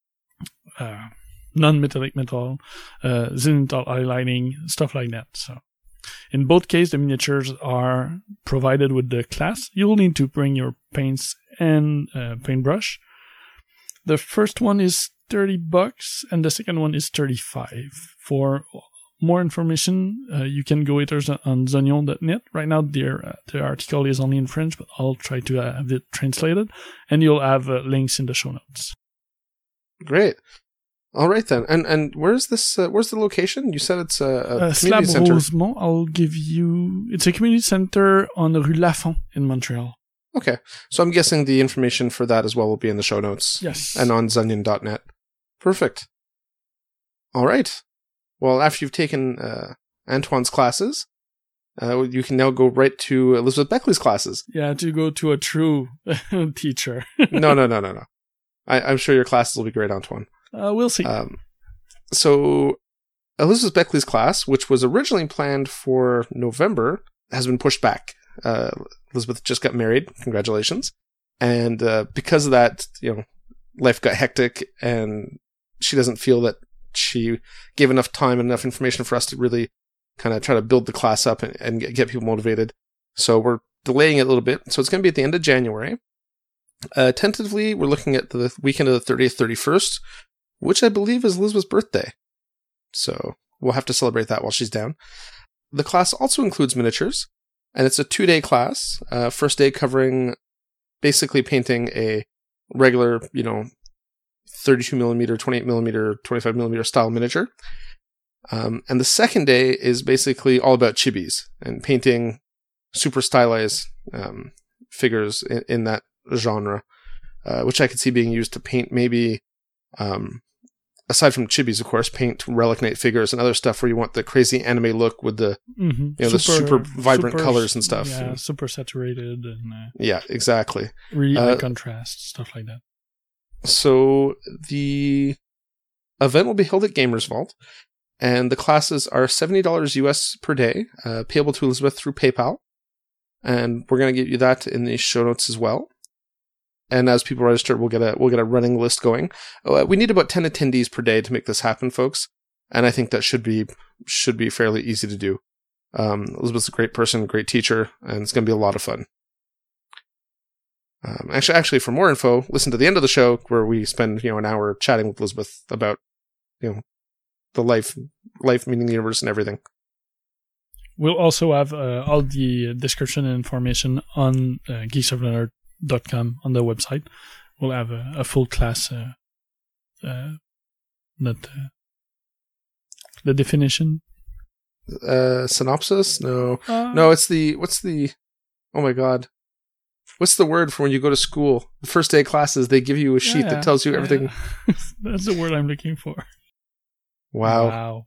non-metallic metal, zenithal highlighting, stuff like that. So, in both cases, the miniatures are provided with the class. You'll need to bring your paints and paintbrush. The first one is $30, and the second one is $35. For more information, you can go either on Zonion.net. Right now, the article is only in French, but I'll try to have it translated, and you'll have links in the show notes. Great. All right then, and where's this? Where's the location? You said it's a community center. Slab Rosemont. I'll give you. It's a community center on Rue Lafont in Montreal. Okay, so I'm guessing the information for that as well will be in the show notes. Yes, and on Zonion.net. Perfect. All right. Well, after you've taken Antoine's classes, you can now go right to Elizabeth Beckley's classes. Yeah, to go to a true teacher. No. I'm sure your classes will be great, Antoine. We'll see. So, Elizabeth Beckley's class, which was originally planned for November, has been pushed back. Elizabeth just got married. Congratulations. And because of that, life got hectic, and she doesn't feel that she gave enough time and enough information for us to really kind of try to build the class up and get people motivated. So we're delaying it a little bit. So it's going to be at the end of January. Tentatively, we're looking at the weekend of the 30th, 31st, which I believe is Elizabeth's birthday. So we'll have to celebrate that while she's down. The class also includes miniatures, and it's a 2-day class. First day covering basically painting a regular, 32mm, 28mm, 25mm style miniature. And the second day is basically all about chibis and painting super stylized figures in that genre, which I could see being used to paint maybe, aside from chibis, of course, paint Relic Knight figures and other stuff where you want the crazy anime look with the the super vibrant colors and stuff. Yeah, super saturated and yeah, exactly. Really high contrast, stuff like that. So the event will be held at Gamers Vault, and the classes are $70 US per day, payable to Elizabeth through PayPal. And we're going to get you that in the show notes as well. And as people register, we'll get a running list going. We need about 10 attendees per day to make this happen, folks. And I think that should be fairly easy to do. Elizabeth's a great person, a great teacher, and it's going to be a lot of fun. Actually, for more info, listen to the end of the show where we spend an hour chatting with Elizabeth about the life meaning the universe and everything. We'll also have all the description and information on geeksofleonard.com on the website. We'll have a full class, the definition. Synopsis? No, it's oh my god. What's the word for when you go to school? The first day of classes, they give you a sheet that tells you everything. That's the word I'm looking for. Wow.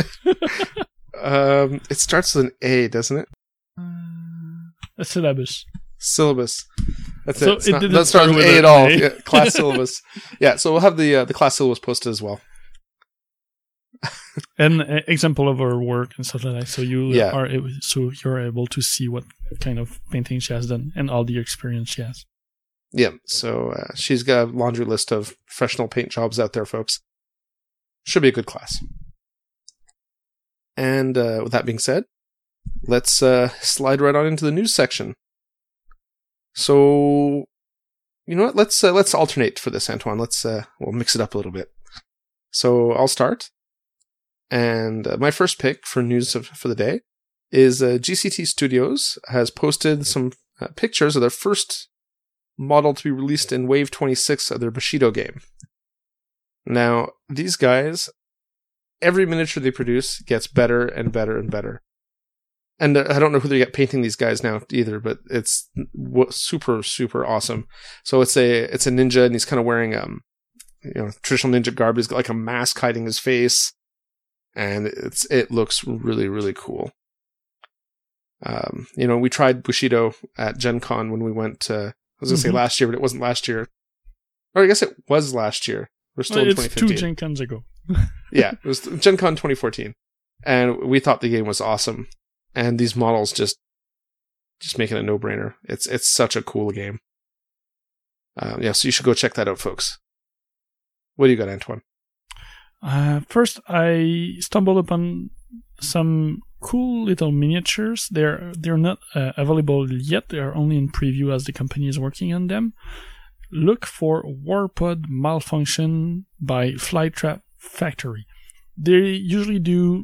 It starts with an A, doesn't it? A syllabus. Syllabus. That's so it. Doesn't start with A at all. Yeah, class syllabus. Yeah, so we'll have the class syllabus posted as well. An example of her work and stuff like that. So you're able to see what kind of painting she has done and all the experience she has. Yeah. So she's got a laundry list of professional paint jobs out there, folks. Should be a good class. And with that being said, let's slide right on into the news section. So, you know what? Let's alternate for this, Antoine. We'll mix it up a little bit. So I'll start. And my first pick for news for the day is GCT Studios has posted some pictures of their first model to be released in Wave 26 of their Bushido game. Now, these guys, every miniature they produce gets better and better and better. And I don't know who they get painting these guys now either, but it's super, super awesome. So it's a ninja, and he's kind of wearing traditional ninja garb. He's got like a mask hiding his face. And it looks really, really cool. We tried Bushido at Gen Con when we went, I was going to say last year, but it wasn't last year. Or I guess it was last year. We're still in 2015. It's 2 Gen Cons ago. Yeah, it was Gen Con 2014. And we thought the game was awesome. And these models just make it a no-brainer. It's such a cool game. So you should go check that out, folks. What do you got, Antoine? First, I stumbled upon some cool little miniatures. They're not available yet. They are only in preview as the company is working on them. Look for Warpod Malfunction by Flytrap Factory. They usually do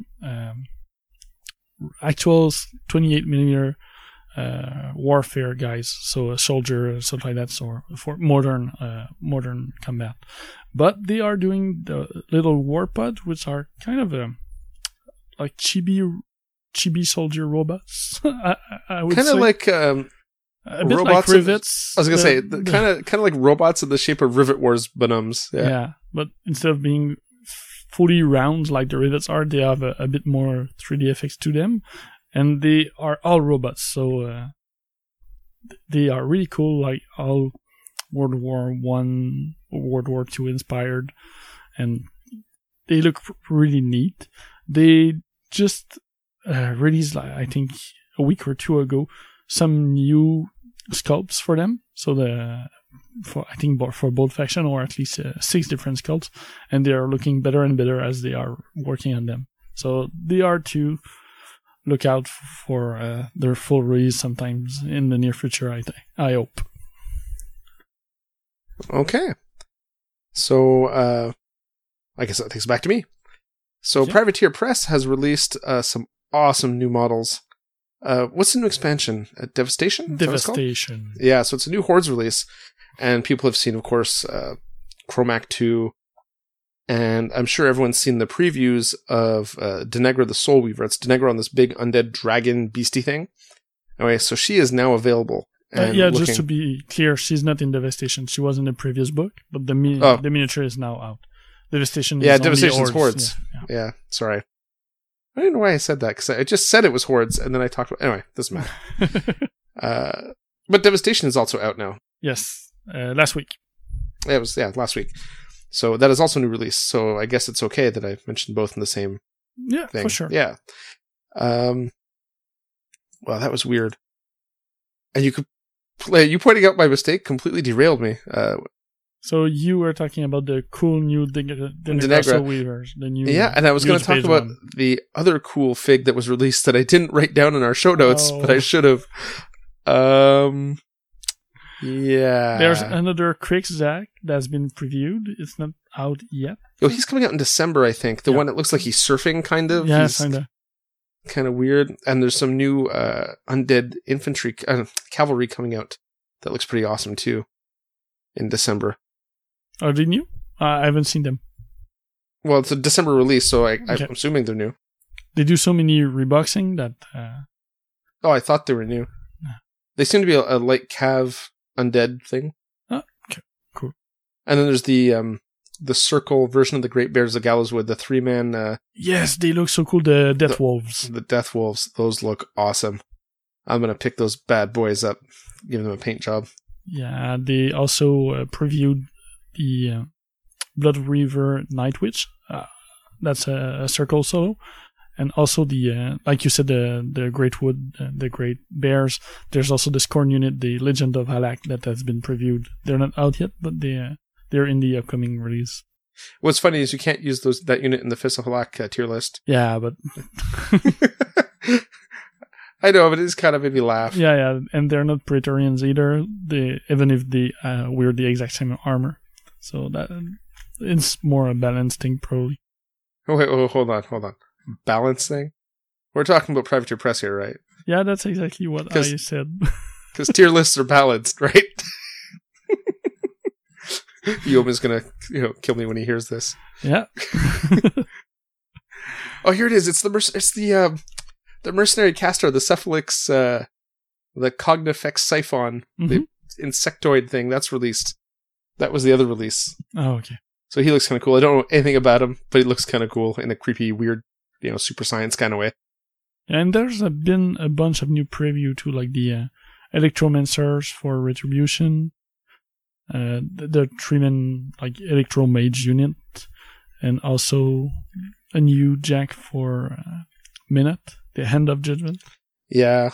actual 28mm warfare guys, so a soldier, something like that, so for modern combat. But they are doing the little warpod, which are kind of like chibi soldier robots. I would kind of like a bit like rivets. I was gonna say kind of like robots in the shape of Rivet Wars Bonhams. Yeah, but instead of being fully round like the rivets are, they have a bit more 3D effects to them. And they are all robots, so they are really cool, like all World War I, World War II inspired, and they look really neat. They just released, I think, a week or two ago, some new sculpts for them. So for both faction, or at least 6 different sculpts, and they are looking better and better as they are working on them. So they are to look out for their full release sometimes in the near future, I hope. Okay. So, I guess that takes it back to me. So, yeah. Privateer Press has released some awesome new models. What's the new expansion? Devastation? Devastation. Yeah, so it's a new Hordes release. And people have seen, of course, Chromac 2, and I'm sure everyone's seen the previews of Denegra the Soul Weaver. It's Denegra on this big undead dragon beastie thing. Anyway, so she is now available. Just to be clear, she's not in Devastation. She was in the previous book, but the miniature is now out. Devastation is Devastation's Hordes. Yeah, sorry. I don't know why I said that, because I just said it was Hordes, and then I talked about... Anyway, doesn't matter. But Devastation is also out now. Yes, last week. It was, last week. So that is also a new release, so I guess it's okay that I mentioned both in the same thing. For sure. Yeah. Well, that was weird. And you pointing out my mistake completely derailed me. So you were talking about the cool new Denegra Weavers. The new and I was going to talk about the other cool fig that was released that I didn't write down in our show notes, but I should have. Yeah. There's another Krixzak that's been previewed. It's not out yet. Oh, he's coming out in December, I think. The one that looks like he's surfing, kind of. Yeah, kind of. Kind of weird. And there's some new undead infantry, cavalry coming out that looks pretty awesome, too, in December. Are they new? I haven't seen them. Well, it's a December release, so I'm assuming they're new. They do so many reboxing that... Oh, I thought they were new. Yeah. They seem to be a light cav undead thing. Oh, okay. Cool. And then there's the circle version of the Great Bears of Gallowswood, the 3-man... yes, they look so cool, the Death Wolves. The Death Wolves, those look awesome. I'm going to pick those bad boys up, give them a paint job. Yeah, they also previewed the Blood Reaver Night Witch. That's a circle solo. And also the, like you said, the Great Wood, the Great Bears. There's also the Scorn unit, the Legend of Halak, that has been previewed. They're not out yet, but they're in the upcoming release. What's funny is you can't use that unit in the Fist of Halak tier list. Yeah, but... I know, but it's kind of made me laugh. Yeah, and they're not Praetorians either. Even if they wear the exact same armor. So that it's more a balance thing, probably. Oh, wait, hold on. Balance thing? We're talking about Privateer Press here, right? Yeah, that's exactly what I said. Because tier lists are balanced, right? Yoma's gonna, kill me when he hears this. Yeah. Oh, here it is. It's the Mercenary Caster, the Cephalix, the Cognifex Siphon, the insectoid thing. That's released. That was the other release. Oh, okay. So he looks kind of cool. I don't know anything about him, but he looks kind of cool in a creepy, weird, super science kind of way. And there's been a bunch of new preview too, like the Electromancers for Retribution, the 3-man like Electromage unit, and also a new Jack for Minute, the Hand of Judgment. Yeah.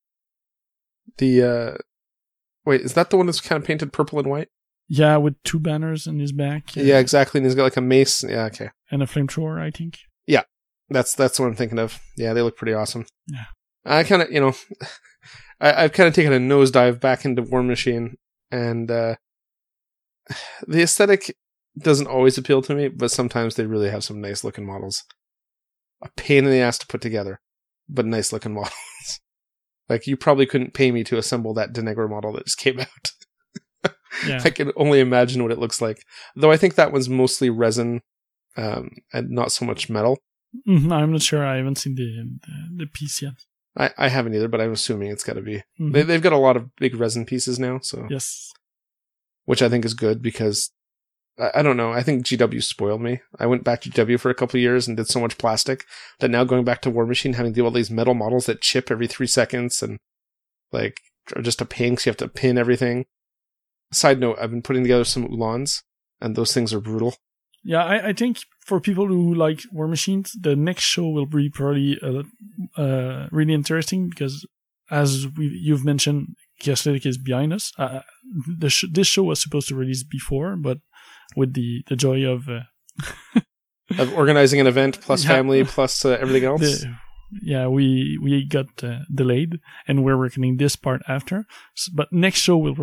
Wait, is that the one that's kind of painted purple and white? Yeah, with 2 banners in his back. Yeah, exactly. And he's got like a mace. Yeah, okay. And a flamethrower, I think. Yeah, that's what I'm thinking of. Yeah, they look pretty awesome. Yeah. I kind of, I've kind of taken a nosedive back into War Machine, and the aesthetic doesn't always appeal to me, but sometimes they really have some nice looking models. A pain in the ass to put together, but nice looking models. Like, you probably couldn't pay me to assemble that Denegra model that just came out. Yeah. I can only imagine what it looks like. Though I think that one's mostly resin and not so much metal. I'm not sure. I haven't seen the piece yet. I haven't either, but I'm assuming it's got to be. Mm-hmm. They've got a lot of big resin pieces now, so yes, which I think is good because I don't know. I think GW spoiled me. I went back to GW for a couple of years and did so much plastic that now going back to War Machine, having to do all these metal models that chip every 3 seconds and like are just a pain because you have to pin everything. Side note, I've been putting together some Ulans, and those things are brutal. Yeah, I think for people who like War Machines, the next show will be probably really interesting because, as you've mentioned, Chaotic is behind us. This show was supposed to release before, but with the joy of of organizing an event plus family plus everything else. We got delayed, and we're recording this part after. But next show we'll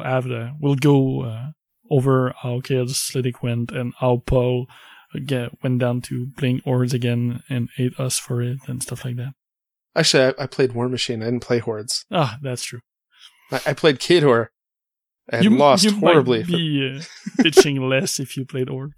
go over how Chaotic went and how Paul went down to playing Hordes again and ate us for it and stuff like that. Actually, I played War Machine. I didn't play Hordes. Ah, that's true. I played Khador, and lost horribly. Might be bitching less if you played Horde.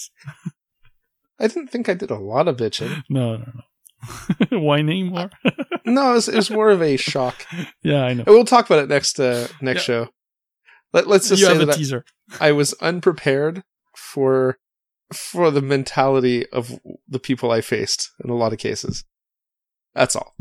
I didn't think I did a lot of bitching. No. Whining more? No, it was more of a shock. Yeah, I know. We'll talk about it next show. Let's just say have a that teaser. I was unprepared for the mentality of the people I faced in a lot of cases. That's all.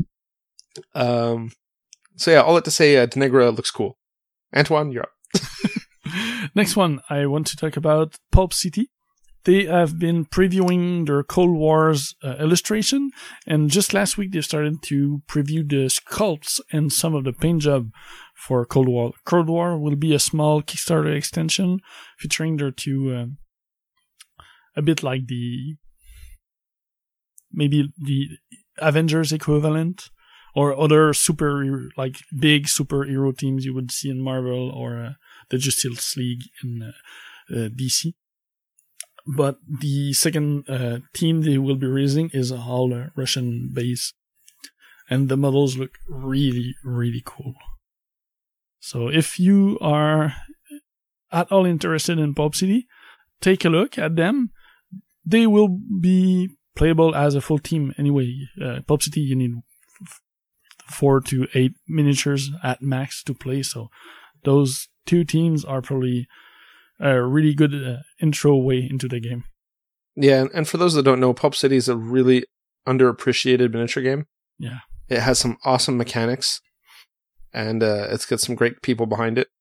So yeah, all that to say, Denegra looks cool. Antoine, you're up. Next one, I want to talk about Pulp City. They have been previewing their Cold War's illustration, and just last week they started to preview the sculpts and some of the paint job for Cold War. Cold War will be a small Kickstarter extension featuring their two, a bit like maybe the Avengers equivalent, or other big superhero teams you would see in Marvel or the Justice League in DC. But the second team they will be releasing is all Russian base. And the models look really, really cool. So if you are at all interested in Pulp City, take a look at them. They will be playable as a full team anyway. Pulp City, you need 4 to 8 miniatures at max to play. So those two teams are probably a really good intro way into the game. Yeah, and for those that don't know, Pulp City is a really underappreciated miniature game. Yeah. It has some awesome mechanics, and it's got some great people behind it.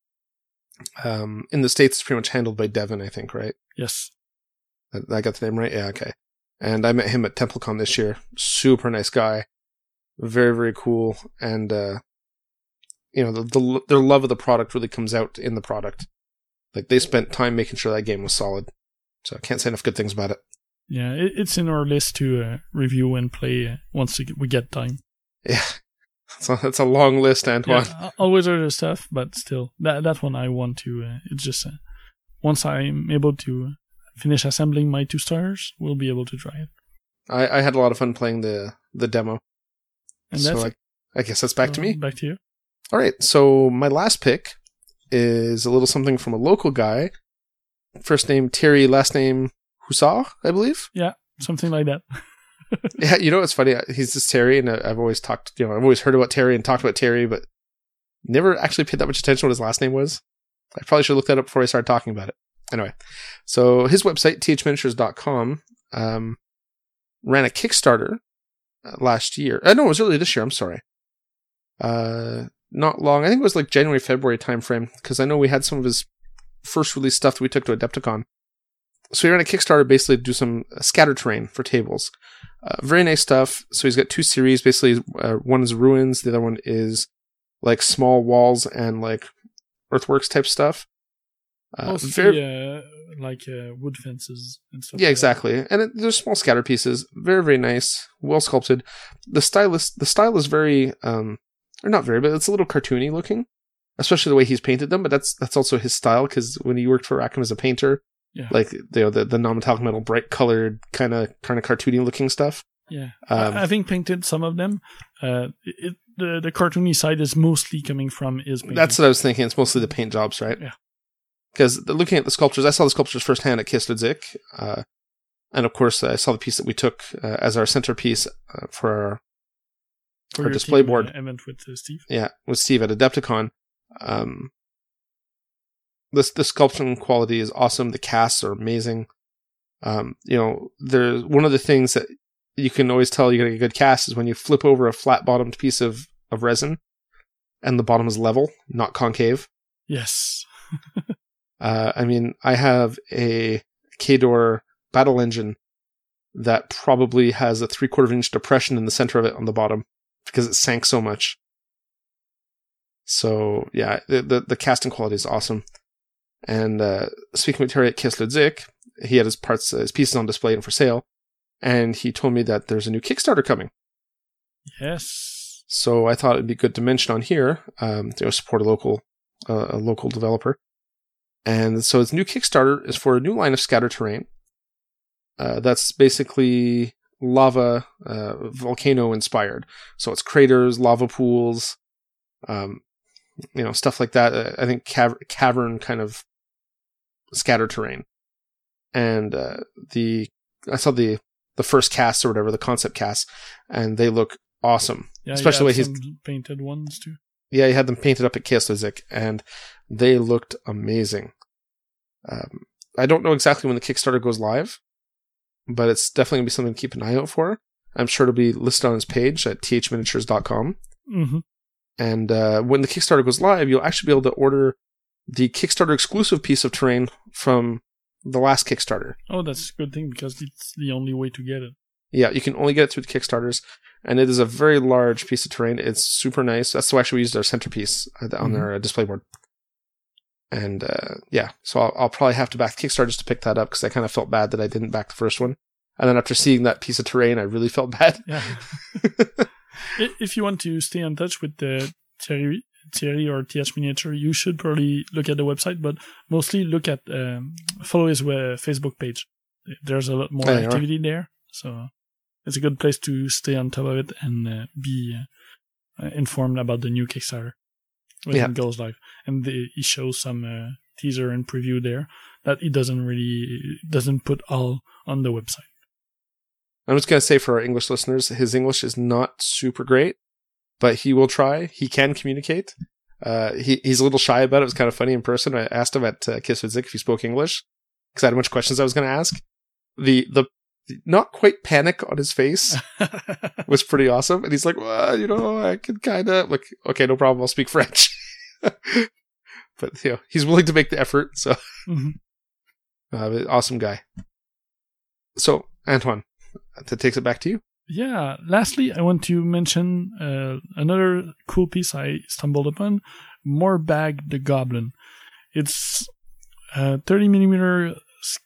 In the States, it's pretty much handled by Devin, I think, right? Yes. I got the name right? Yeah, okay. And I met him at TempleCon this year. Super nice guy. Very, very cool. And, their love of the product really comes out in the product. Like, they spent time making sure that game was solid. So I can't say enough good things about it. Yeah, it's in our list to review and play once we get time. Yeah. That's a long list, Antoine. Yeah, always other stuff, but still, that one I want to. It's just once I'm able to finish assembling my 2 stars, we'll be able to try it. I had a lot of fun playing the demo. And so that's I guess that's back to me. Back to you. All right, so my last pick is a little something from a local guy. First name Terry, last name Hussar, I believe. Yeah, something like that. Yeah, it's funny. He's just Terry, and I've always I've always heard about Terry and talked about Terry, but never actually paid that much attention to what his last name was. I probably should look that up before I started talking about it. Anyway, so his website, thminiatures.com, ran a Kickstarter last year. No, it was earlier this year. I'm sorry. Not long. I think it was like January, February timeframe, because I know we had some of his first release stuff that we took to Adepticon. So he ran a Kickstarter basically to do some scatter terrain for tables. Very nice stuff. So he's got 2 series. Basically, one is ruins. The other one is like small walls and like earthworks type stuff. Mostly like wood fences and stuff. Yeah, exactly. And there's small scatter pieces. Very, very nice. Well sculpted. The style is very, or not very, but it's a little cartoony looking. Especially the way he's painted them. But that's also his style, because when he worked for Rackham as a painter, yeah. Like the non-metallic metal, bright colored, kind of cartoony looking stuff. Yeah, having painted some of them, the cartoony side is mostly coming from his painting. That's what I was thinking. It's mostly the paint jobs, right? Yeah. Because looking at the sculptures, I saw the sculptures firsthand at Kisledzik, and of course I saw the piece that we took as our centerpiece for our display board event with Steve. Yeah, with Steve at Adepticon. The sculpting quality is awesome. The casts are amazing. There's one of the things that you can always tell you're getting a good cast is when you flip over a flat-bottomed piece of resin, and the bottom is level, not concave. Yes. I have a K-Door battle engine that probably has a 3/4 inch depression in the center of it on the bottom because it sank so much. So yeah, the casting quality is awesome. And speaking with Terry at Kisledzik, he had his pieces on display and for sale, and he told me that there's a new Kickstarter coming. Yes. So I thought it'd be good to mention on here, to support a local developer. And so its new Kickstarter is for a new line of scatter terrain. That's basically lava, volcano inspired. So it's craters, lava pools, stuff like that. I think cavern kind of scatter terrain. And I saw the first casts or whatever, the concept casts, and they look awesome. Yeah, especially the way he's painted ones too. Yeah, he had them painted up at Chaos Physics, and they looked amazing. I don't know exactly when the Kickstarter goes live, but it's definitely going to be something to keep an eye out for. I'm sure it'll be listed on his page at thminiatures.com. Mm-hmm. And when the Kickstarter goes live, you'll actually be able to order the Kickstarter exclusive piece of terrain from the last Kickstarter. Oh, that's a good thing because it's the only way to get it. Yeah, you can only get it through the Kickstarters, and it is a very large piece of terrain. It's super nice. That's why we used our centerpiece on their display board. And so I'll probably have to back Kickstarter just to pick that up because I kind of felt bad that I didn't back the first one. And then after seeing that piece of terrain, I really felt bad. Yeah. If you want to stay in touch with Thierry or TH Miniature, you should probably look at the website, but mostly look at follow his Facebook page. There's a lot more activity there, so it's a good place to stay on top of it and be informed about the new Kickstarter when it goes live. And he shows some teaser and preview there that he doesn't put all on the website. I'm just going to say for our English listeners, his English is not super great, but he will try. He can communicate. He's a little shy about it. It was kind of funny in person. I asked him at Kiss Physics if he spoke English because I had a bunch of questions I was going to ask. The not quite panic on his face was pretty awesome. And he's like, well, I can kind of like, okay, no problem. I'll speak French. But he's willing to make the effort. So awesome guy. So Antoine, that takes it back to you. Yeah. Lastly, I want to mention another cool piece I stumbled upon: Morbag the Goblin. It's 30mm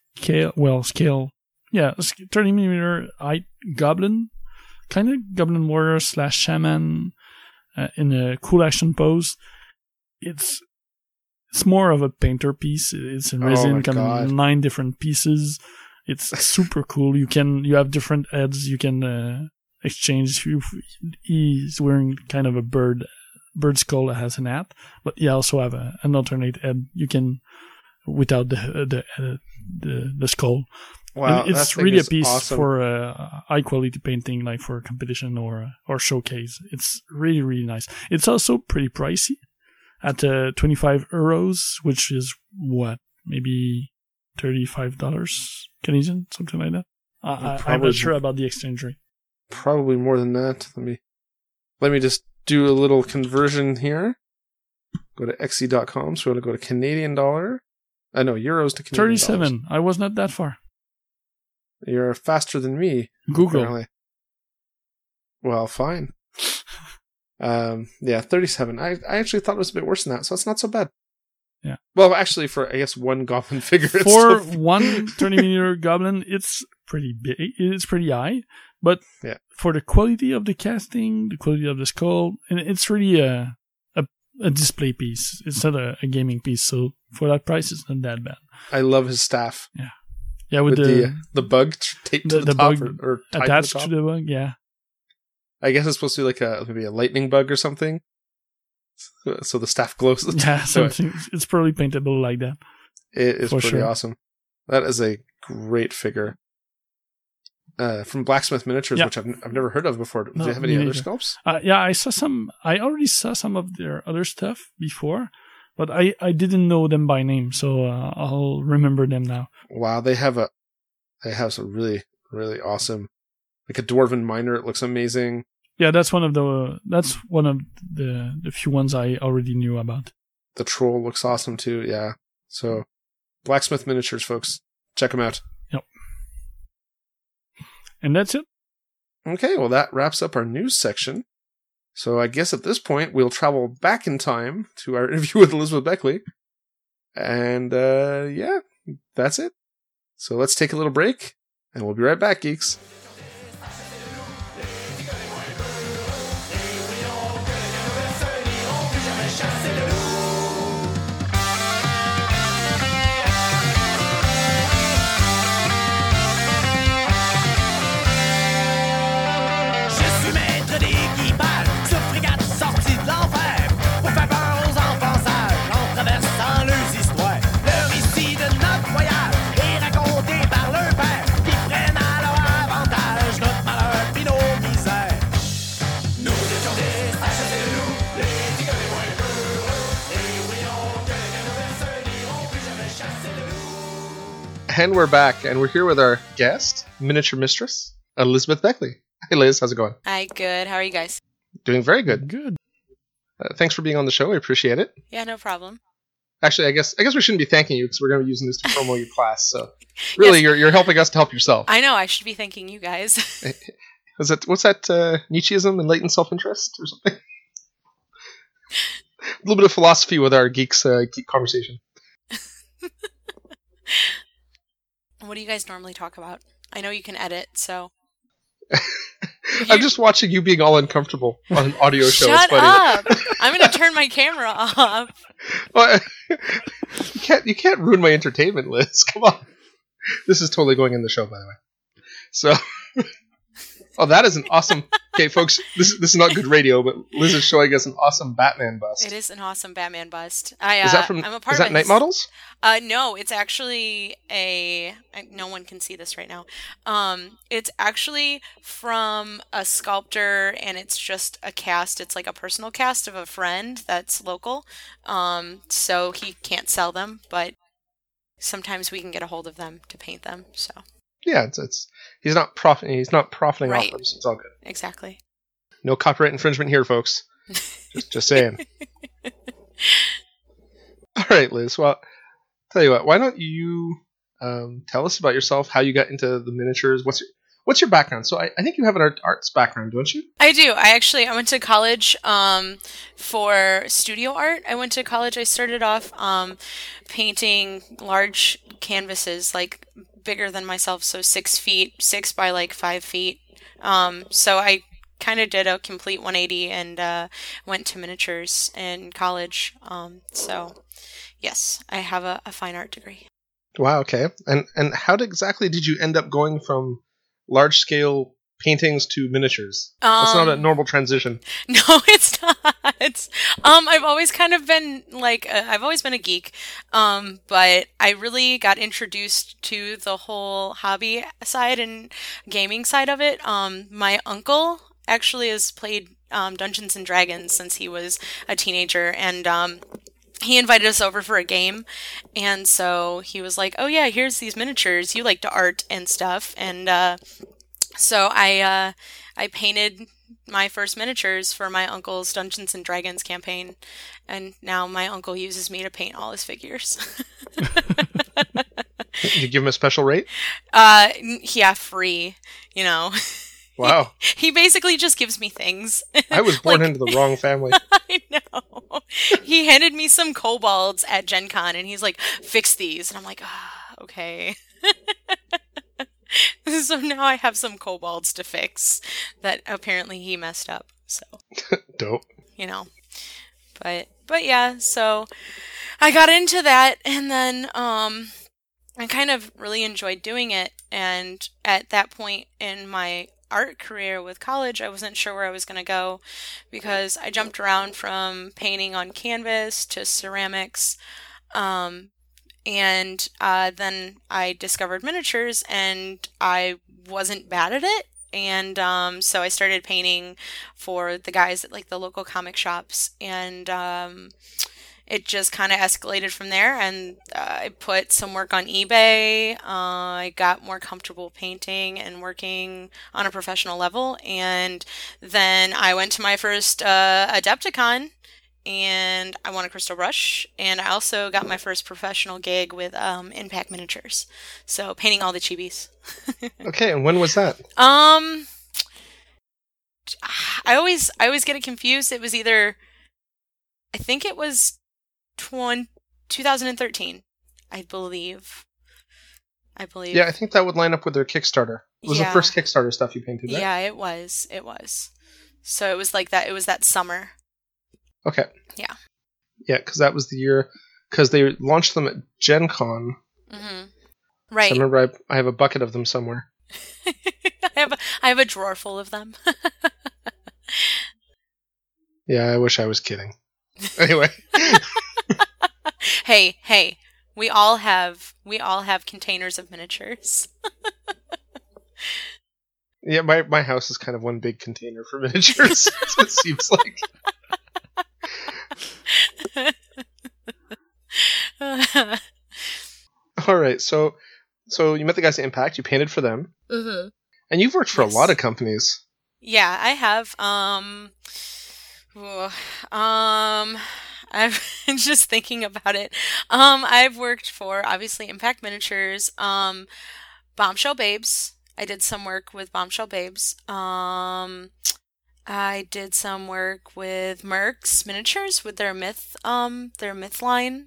scale. Yeah, 30mm height goblin, kind of goblin warrior / shaman in a cool action pose. It's more of a painter piece. It's in resin, kind of 9 different pieces. It's super cool. You have different heads you can exchange. He's wearing kind of a bird skull that has an hat, but you also have an alternate head. You can without the skull. Wow, and it's really a piece for high quality painting, like for competition or showcase. It's really, really nice. It's also pretty pricey at €25, which is maybe $35 Canadian, something like that. I'm not sure about the exchange rate. Probably more than that. Let me just do a little conversion here. Go to xe.com. So we want to go to Canadian dollar. No, euros to Canadian 37. dollars. I was not that far. You're faster than me. Google. Apparently. Well, fine. 37. I actually thought it was a bit worse than that, so it's not so bad. Yeah. Well, actually, for, I guess, one goblin figure. For one 30mm goblin, it's pretty big. It's pretty high. But for the quality of the casting, the quality of the skull, and it's really a display piece. It's not a gaming piece. So for that price, it's not that bad. I love his staff. Yeah. Yeah, with the bug taped to the top or attached to the top. To the bug, yeah. I guess it's supposed to be like maybe a lightning bug or something. So the staff glows. Yeah, something. It's probably paintable like that. It is pretty awesome. That is a great figure. From Blacksmith Miniatures, which I've never heard of before. Do you have any other sculpts? I saw some. I already saw some of their other stuff before, but I didn't know them by name, so I'll remember them now. Wow, they have some really, really awesome, like a Dwarven Miner. It looks amazing. Yeah, that's one of the few ones I already knew about. The Troll looks awesome too. Yeah, so Blacksmith Miniatures, folks, check them out. Yep. And that's it. Okay, well, that wraps up our news section. So I guess at this point, we'll travel back in time to our interview with Elizabeth Beckley. And, that's it. So let's take a little break, and we'll be right back, geeks. And we're back, and we're here with our guest, miniature mistress, Elizabeth Beckley. Hey Liz, how's it going? Hi, good. How are you guys? Doing very good. Good. Thanks for being on the show. I appreciate it. Yeah, no problem. Actually, I guess we shouldn't be thanking you because we're going to be using this to promo your class. So really, Yes. you're helping us to help yourself. I know, I should be thanking you guys. What's that Nietzscheism and latent self-interest or something? A little bit of philosophy with our geek conversation. What do you guys normally talk about? I know you can edit, so. I'm just watching you being all uncomfortable on an audio show. Shut It's funny. up! I'm gonna turn my camera off. Well, you can't ruin my entertainment, Liz. Come on. This is totally going in the show, by the way. So, oh, that is an awesome. Okay, folks, this is not good radio, but Liz is showing us an awesome Batman bust. It is an awesome Batman bust. Is that from? I'm a part Is that of Night Models? No, it's actually no one can see this right now. It's actually from a sculptor, and it's just a cast. It's like a personal cast of a friend that's local. So he can't sell them, but sometimes we can get a hold of them to paint them. So Yeah, it's he's not profiting Right. off them, so it's all good. exactly. No copyright infringement here, folks. Just saying. All right, Liz. Well, tell you what. Why don't you tell us about yourself? How you got into the miniatures? What's your background? So I think you have an arts background, don't you? I do. I went to college for studio art. I went to college. I started off painting large canvases, like bigger than myself, so 6 by like 5 feet. So I kind of did a complete 180 and went to miniatures in college. So yes, I have a fine art degree. Wow. Okay. And how exactly did you end up going from large scale paintings to miniatures? That's not a normal transition. No, it's not. I've always kind of been like, I've always been a geek. But I really got introduced to the whole hobby side and gaming side of it. My uncle actually has played Dungeons and Dragons since he was a teenager, and he invited us over for a game, and so he was like, "Oh yeah, here's these miniatures. You like to art and stuff." And so I painted my first miniatures for my uncle's Dungeons and Dragons campaign, and now my uncle uses me to paint all his figures. Did you give him a special rate? Yeah, free, you know. Wow. He basically just gives me things. I was born into the wrong family. I know. He handed me some kobolds at Gen Con, and he's like, "Fix these." And I'm like, okay. So now I have some kobolds to fix that apparently he messed up. So, Dope. you know. But yeah, so I got into that, and then I kind of really enjoyed doing it. And at that point in my art career with college, I wasn't sure where I was going to go because I jumped around from painting on canvas to ceramics. And then I discovered miniatures, and I wasn't bad at it. And so I started painting for the guys at like the local comic shops, and it just kind of escalated from there. And I put some work on eBay. I got more comfortable painting and working on a professional level. And then I went to my first Adepticon, and I won a Crystal Brush, and I also got my first professional gig with Impact Miniatures, so painting all the chibis. Okay, and when was that? I always get it confused. It was either, I think it was 2013, I believe. Yeah, I think that would line up with their Kickstarter. It was the Yeah. first Kickstarter stuff you painted, right? Yeah, it was. So it was like that. It was that summer. Okay. Yeah. Yeah, because that was the year, because they launched them at Gen Con. Mm-hmm. Right. So I remember I have a bucket of them somewhere. I have a drawer full of them. Yeah, I wish I was kidding. Anyway. Hey, we all have containers of miniatures. Yeah, my house is kind of one big container for miniatures, it seems like. All right, so So you met the guys at Impact. You painted for them, Mm-hmm. and you've worked for Yes. a lot of companies. Yeah, I have. I've just thinking about it. I've worked for obviously Impact Miniatures, Bombshell Babes. I did some work with Bombshell Babes. I did some work with Mercs Miniatures with their myth line.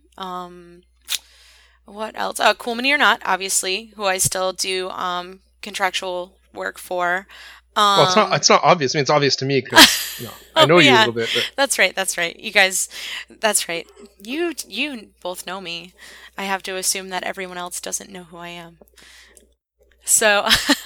What else? Cool Mini or Not, obviously, who I still do contractual work for. Well, it's not obvious. I mean, it's obvious to me because I know you a yeah. little bit. But That's right. You guys, that's right. You both know me. I have to assume that everyone else doesn't know who I am. So,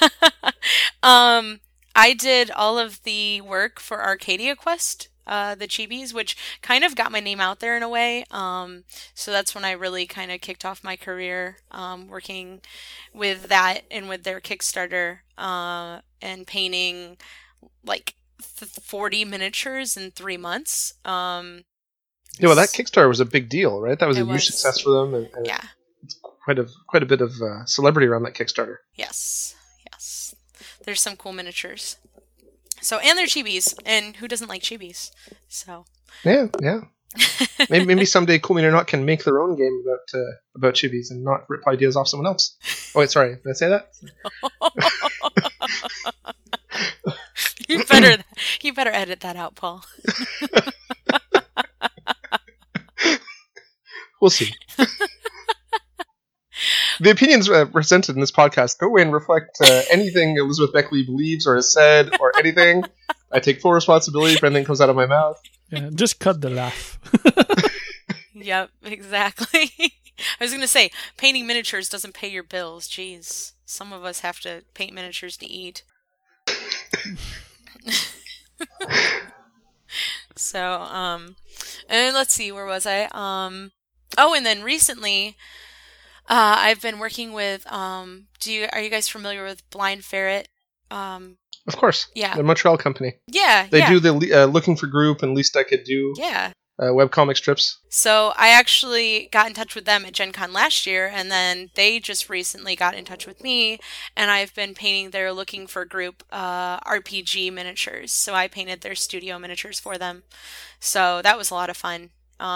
I did all of the work for Arcadia Quest, the Chibis, which kind of got my name out there in a way. So that's when I really kind of kicked off my career, working with that and with their Kickstarter, and painting like 40 miniatures in 3 months. yeah, well, that Kickstarter was a big deal, right? That was It a huge was. success for them, and Yeah. quite a bit of celebrity around that Kickstarter. Yes. There's some cool miniatures. So, and they're chibis, and who doesn't like chibis? So. Yeah. Maybe someday Cool Mini or Not can make their own game about chibis and not rip ideas off someone else. Oh wait, sorry, did I say that? You better edit that out, Paul. We'll see. The opinions presented in this podcast go away and reflect anything Elizabeth Beckley believes or has said or anything. I take full responsibility for anything that comes out of my mouth. Yeah, just cut the laugh. Yep, exactly. I was going to say, painting miniatures doesn't pay your bills. Jeez. Some of us have to paint miniatures to eat. So, and let's see, where was I? And then recently, I've been working with, are you guys familiar with Blind Ferret? Of course. Yeah. The Montreal company. Yeah. They do the Looking for Group and Least I Could Do Yeah. webcomic strips. So I actually got in touch with them at Gen Con last year, and then they just recently got in touch with me, and I've been painting their Looking for Group RPG miniatures. So I painted their studio miniatures for them. So that was a lot of fun.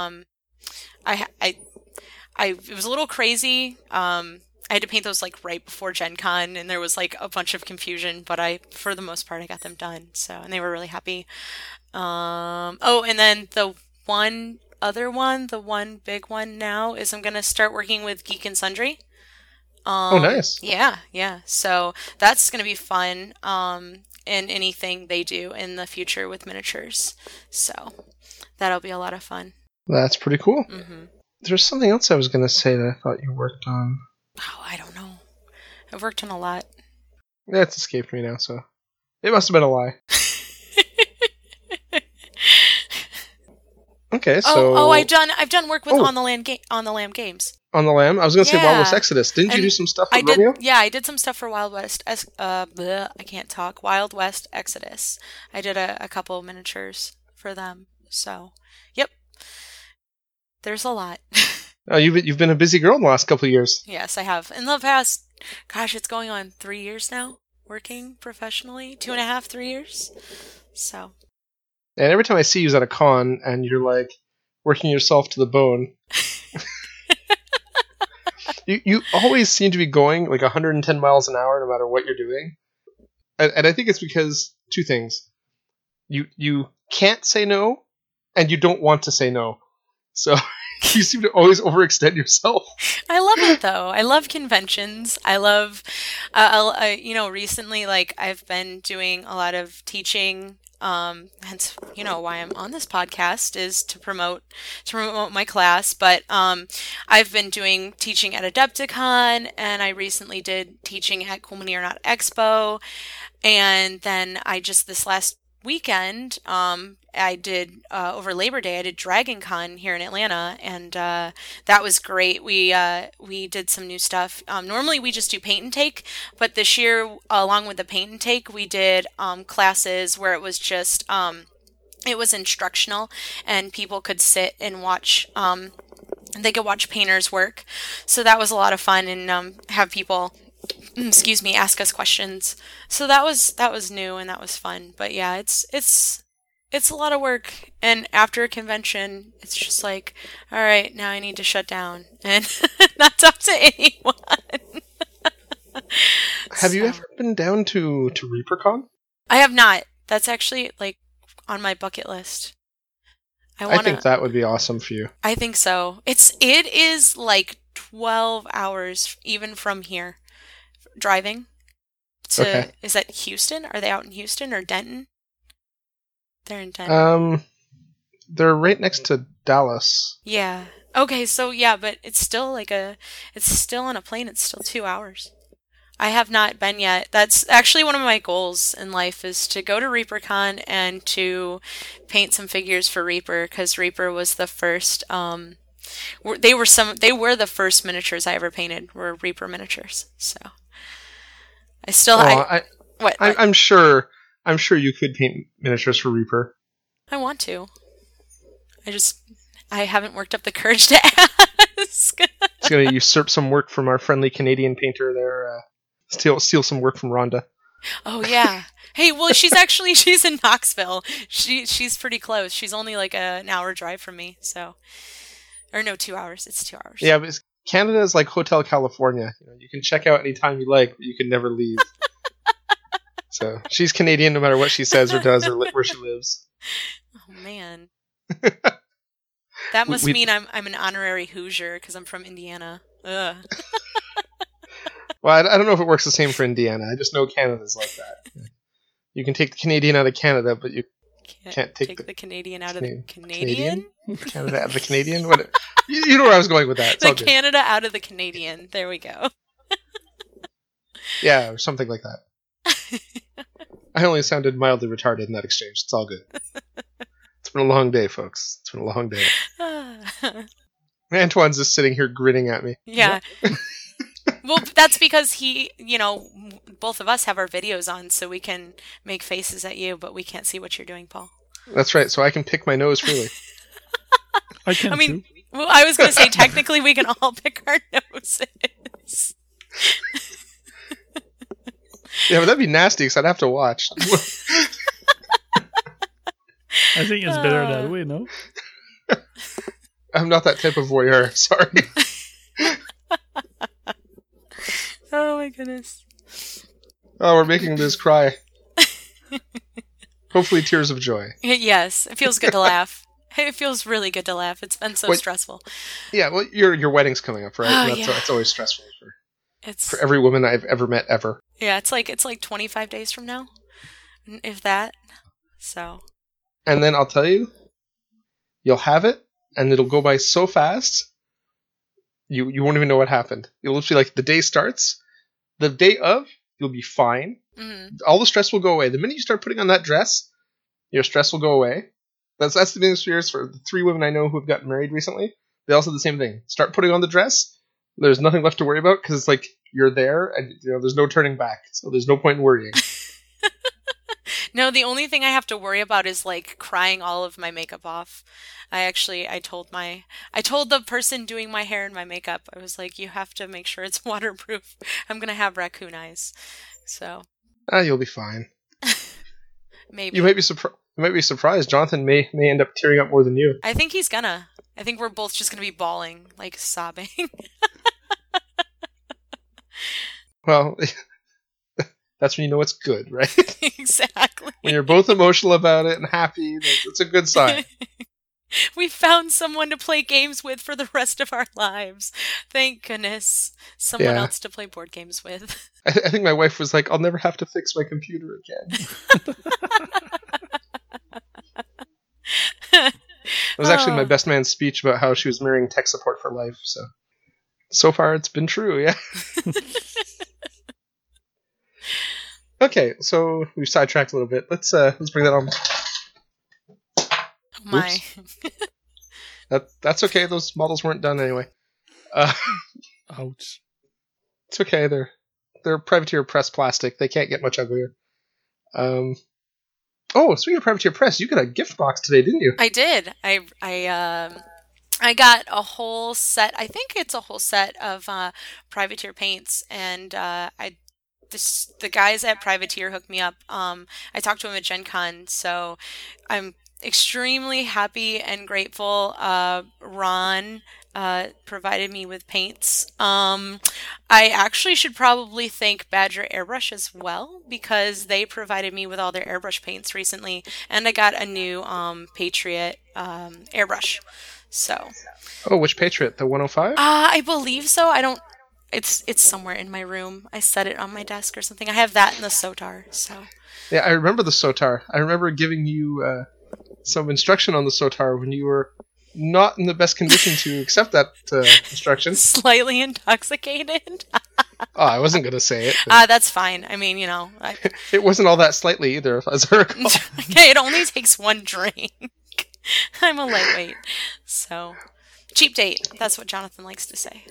It was a little crazy. I had to paint those like right before Gen Con, and there was like a bunch of confusion, but for the most part, I got them done. So, and they were really happy. And then the one big one now is I'm going to start working with Geek and Sundry. Nice. Yeah. So that's going to be fun. In anything they do in the future with miniatures. So that'll be a lot of fun. That's pretty cool. Mm-hmm. There's something else I was going to say that I thought you worked on. Oh, I don't know. I've worked on a lot. It's escaped me now, so it must have been a lie. Okay, so I've done work with On the Lamb Games. On the Lamb. I was going to say Wild West Exodus. Didn't you do some stuff with Romeo? Yeah, I did some stuff for Wild West. I can't talk. Wild West Exodus. I did a couple of miniatures for them. So, yep. There's a lot. Oh, you've been a busy girl in the last couple of years. Yes, I have. In the past, gosh, it's going on 3 years now, working professionally. 2.5, 3 years. So. And every time I see you at a con and you're like working yourself to the bone, you always seem to be going like 110 miles an hour no matter what you're doing. And I think it's because two things. You can't say no, and you don't want to say no. So you seem to always overextend yourself. I love it though. I love conventions. I love, recently, like I've been doing a lot of teaching. Hence, why I'm on this podcast is to promote my class. But I've been doing teaching at Adepticon, and I recently did teaching at Cool Mini or Not Expo, and then this last weekend, I did over Labor Day. I did Dragon Con here in Atlanta, and that was great. We did some new stuff. Normally we just do paint and take, but this year, along with the paint and take, we did classes where it was just it was instructional, and people could sit and watch they could watch painters work. So that was a lot of fun, and have people, excuse me, ask us questions. So that was new and that was fun. But yeah, it's a lot of work. And after a convention, it's just like, all right, now I need to shut down and not talk to anyone. Have you So- ever been down to ReaperCon? I have not. That's actually like on my bucket list. I think that would be awesome for you. I think so. It is like 12 hours even from here driving to Okay. Is that Houston? Are they out in Houston or Denton? They're in Denton. They're right next to Dallas. Yeah. Okay, so yeah, but it's still it's still on a plane. It's still 2 hours. I have not been yet. That's actually one of my goals in life is to go to ReaperCon and to paint some figures for Reaper because Reaper was the first. They were the first miniatures I ever painted were Reaper miniatures. So I still what I'm sure you could paint miniatures for Reaper. I want to. I haven't worked up the courage to ask. It's gonna usurp some work from our friendly Canadian painter there. Steal some work from Rhonda. Oh yeah. Hey, well she's in Knoxville. She's pretty close. She's only like an hour drive from me, so or no, 2 hours. It's 2 hours. Yeah, but Canada is like Hotel California. You can check out anytime you like, but you can never leave. So she's Canadian no matter what she says or does or where she lives. Oh man. That must mean I'm an honorary Hoosier because I'm from Indiana. Ugh. Well, I don't know if it works the same for Indiana. I just know Canada's like that. You can take the Canadian out of Canada, but you can't take the Canadian out of the Canadian? Canada out of the Canadian? What? You know where I was going with that. It's the all good. Canada out of the Canadian. There we go. Yeah, or something like that. I only sounded mildly retarded in that exchange. It's all good. It's been a long day, folks. It's been a long day. Antoine's just sitting here grinning at me. Yeah. Well, that's because both of us have our videos on, so we can make faces at you, but we can't see what you're doing, Paul. That's right, so I can pick my nose freely. I can too. Well, I was going to say, technically, we can all pick our noses. Yeah, but that'd be nasty, because I'd have to watch. I think it's better that way, no? I'm not that type of voyeur, sorry. Oh my goodness. Oh, we're making Liz cry. Hopefully tears of joy. Yes, it feels good to laugh. It feels really good to laugh. It's been so stressful. Yeah, well, your wedding's coming up, right? Oh, That's always stressful for for every woman I've ever met ever. Yeah, it's like 25 days from now, if that. So. And then I'll tell you, you'll have it, and it'll go by so fast. You won't even know what happened. You'll literally the day starts, the day of, you'll be fine. Mm-hmm. All the stress will go away. The minute you start putting on that dress, your stress will go away. That's the biggest experience for the 3 women I know who have gotten married recently. They all said the same thing. Start putting on the dress. There's nothing left to worry about because it's you're there and there's no turning back. So there's no point in worrying. No, the only thing I have to worry about is crying all of my makeup off. I told the person doing my hair and my makeup, I was like, you have to make sure it's waterproof. I'm going to have raccoon eyes. So. You'll be fine. Maybe. You might be surprised. Jonathan may end up tearing up more than you. I think he's gonna. I think we're both just gonna be bawling, sobbing. Well, that's when you know it's good, right? Exactly. When you're both emotional about it and happy, it's a good sign. We found someone to play games with for the rest of our lives. Thank goodness. Someone else to play board games with. I think my wife was like, I'll never have to fix my computer again. It was actually my best man's speech about how she was marrying tech support for life. So far it's been true, yeah. Okay, so we've sidetracked a little bit. Let's bring that on. Oh my. That's okay. Those models weren't done anyway. Ouch. It's okay. They're privateer press plastic. They can't get much uglier. Oh, speaking of privateer press, you got a gift box today, didn't you? I did. I I got a whole set. I think it's a whole set of Privateer paints, and the guys at Privateer hooked me up. I talked to him at Gen Con, so I'm extremely happy and grateful. Ron provided me with paints. I actually should probably thank Badger Airbrush as well, because they provided me with all their airbrush paints recently, and I got a new Patriot airbrush. So. Oh, which Patriot? The 105? I believe so. I don't. It's somewhere in my room. I set it on my desk or something. I have that in the Sotar. So. Yeah, I remember the Sotar. I remember giving you some instruction on the Sotar when you were not in the best condition to accept that instruction. Slightly intoxicated. Oh, I wasn't going to say it. That's fine. I mean, it wasn't all that slightly either, as I recall. Okay, it only takes one drink. I'm a lightweight. So, cheap date. That's what Jonathan likes to say.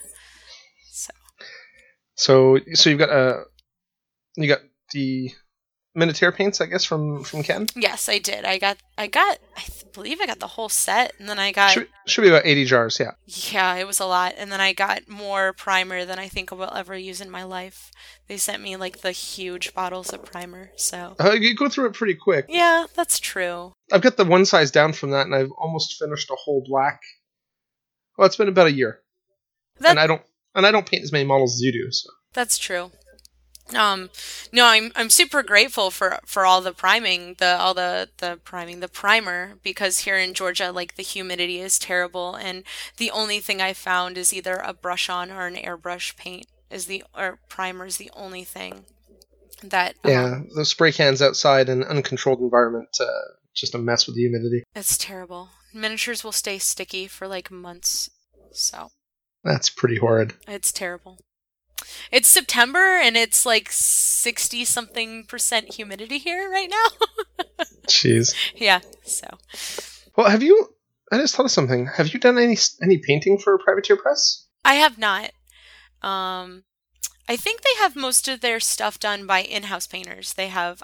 So you got the Minotaur paints, I guess, from Ken? Yes, I did. I believe I got the whole set, and then I got... Should be about 80 jars, yeah. Yeah, it was a lot. And then I got more primer than I think I will ever use in my life. They sent me, the huge bottles of primer, so... You go through it pretty quick. Yeah, that's true. I've got the one size down from that, and I've almost finished a whole black. Well, it's been about a year. And I don't paint as many models as you do, so... That's true. No, I'm super grateful for all the priming, the primer, because here in Georgia, the humidity is terrible, and the only thing I found is either a brush on or an airbrush paint or primer is the only thing that. Yeah, the spray cans outside in an uncontrolled environment, just a mess with the humidity. It's terrible. Miniatures will stay sticky for months, so. That's pretty horrid. It's terrible. It's September and it's 60-something% humidity here right now. Jeez. Yeah, so. Well, I just thought of something. Have you done any painting for Privateer Press? I have not. I think they have most of their stuff done by in-house painters. They have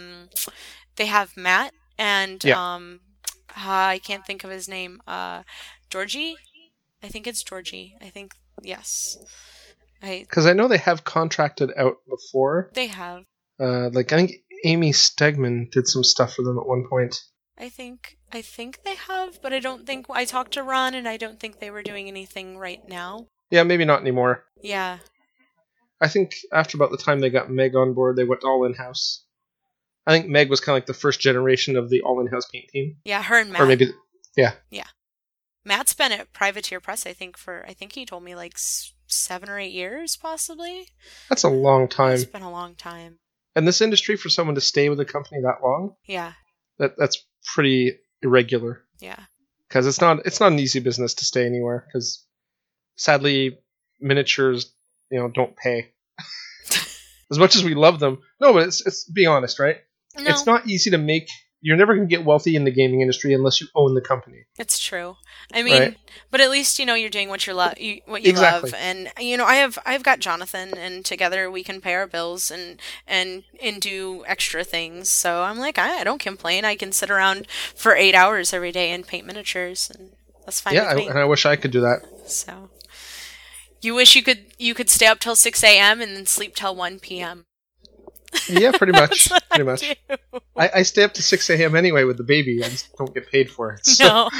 Matt and I can't think of his name. Georgie? I think it's Georgie. Yes. Because I know they have contracted out before. They have. I think Amy Stegman did some stuff for them at one point. I think they have, but I don't think I talked to Ron, and I don't think they were doing anything right now. Yeah, maybe not anymore. Yeah. I think after about the time they got Meg on board, they went all in-house. I think Meg was kind of the first generation of the all in-house paint team. Yeah, her and Matt. Or maybe, yeah. Yeah. Matt's been at Privateer Press, I think he told me 7 or 8 years, possibly. That's a long time. It's been a long time. And this industry, for someone to stay with a company that long, yeah, that's pretty irregular. Yeah, because it's not an easy business to stay anywhere. Because sadly, miniatures, don't pay as much as we love them. No, but it's be honest, right? No. It's not easy to make. You're never going to get wealthy in the gaming industry unless you own the company. It's true. I mean, right? But at least you're doing what you exactly. love, and I've got Jonathan, and together we can pay our bills and do extra things. So I'm I don't complain. I can sit around for 8 hours every day and paint miniatures, and that's fine. Yeah, with me. And I wish I could do that. So you wish you could stay up till 6 a.m. and then sleep till 1 p.m. Yeah, pretty much. Pretty much. Do. I stay up to 6 a.m. anyway with the baby. I just don't get paid for it. So. No.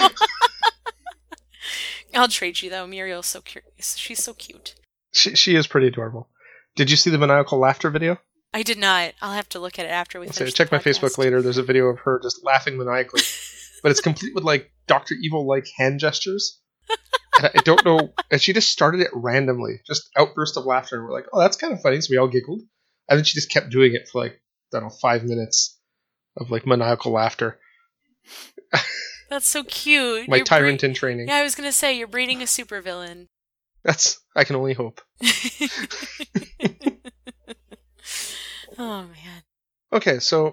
I'll trade you, though. Muriel's so cute. She's so cute. She is pretty adorable. Did you see the maniacal laughter video? I did not. I'll have to look at it after we finish. Check my Facebook later. There's a video of her just laughing maniacally. But it's complete with Dr. Evil hand gestures. And I don't know. And she just started it randomly. Just outburst of laughter. And we're like, oh, that's kind of funny. So we all giggled. And then she just kept doing it for 5 minutes of maniacal laughter. That's so cute. My tyrant in training. Yeah, I was gonna say you're breeding a supervillain. I can only hope. Oh man. Okay, so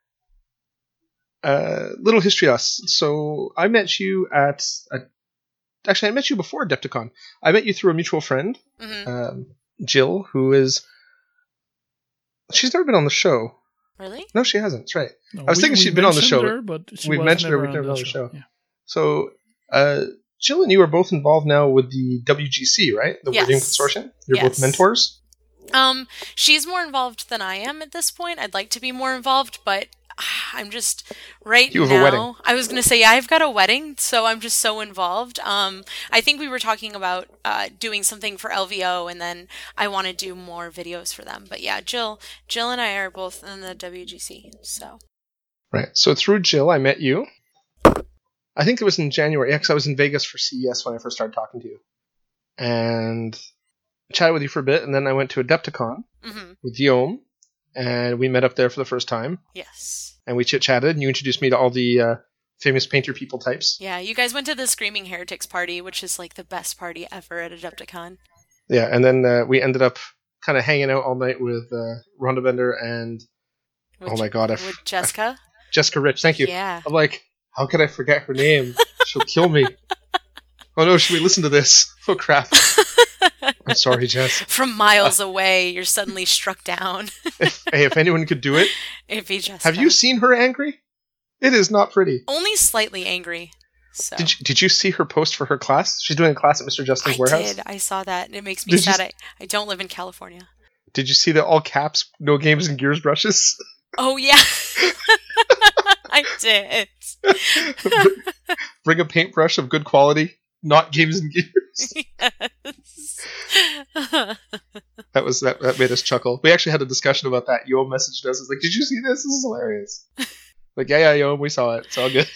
little history of us. So I met you actually I met you before Adepticon. I met you through a mutual friend, Jill, who is. She's never been on the show. Really? No, she hasn't. That's right. No, I was thinking she'd been on the show. Her, but we've mentioned her. We've never been on the show. Yeah. So Jill and you are both involved now with the WGC, right? The Yes. Wording Consortium. You're Yes. both mentors. She's more involved than I am at this point. I'd like to be more involved, but I'm just right You have now. a wedding. I was gonna say, yeah, I've got a wedding, so I'm just so involved. I think we were talking about doing something for LVO, and then I want to do more videos for them. But yeah, Jill and I are both in the WGC. So Right. So through Jill, I met you. I think it was in January. Yeah, because I was in Vegas for CES when I first started talking to you. And chatted with you for a bit, and then I went to Adepticon with Guillaume, and we met up there for the first time. yes, And we chit-chatted, and you introduced me to all the famous painter people types. yeah, you guys went to the Screaming Heretics party, which is like the best party ever at Adepticon. Yeah, and then we ended up kind of hanging out all night with Rhonda Bender and, With, oh my god, with Jessica. Jessica Rich. Thank you. Yeah. I'm like, how could I forget her name? She'll kill me. Oh no, should we listen to this? Oh crap. I'm sorry, Jess. From miles away, you're suddenly struck down. If anyone could do it. It'd be Jessica. Have you seen her angry? It is not pretty. Only slightly angry. So. Did you see her post for her class? She's doing a class at Mr. Justin's warehouse. I saw that, and it makes me Did you sad. I don't live in California. Did you see the all caps, no games and gears brushes? Oh, yeah. I did. Bring a paintbrush of good quality, not games and gears. Yes. That made us chuckle. We actually had a discussion about that. Yo messaged us. It's like, did you see this? This is hilarious. Like, yeah, Yo, we saw it. It's all good.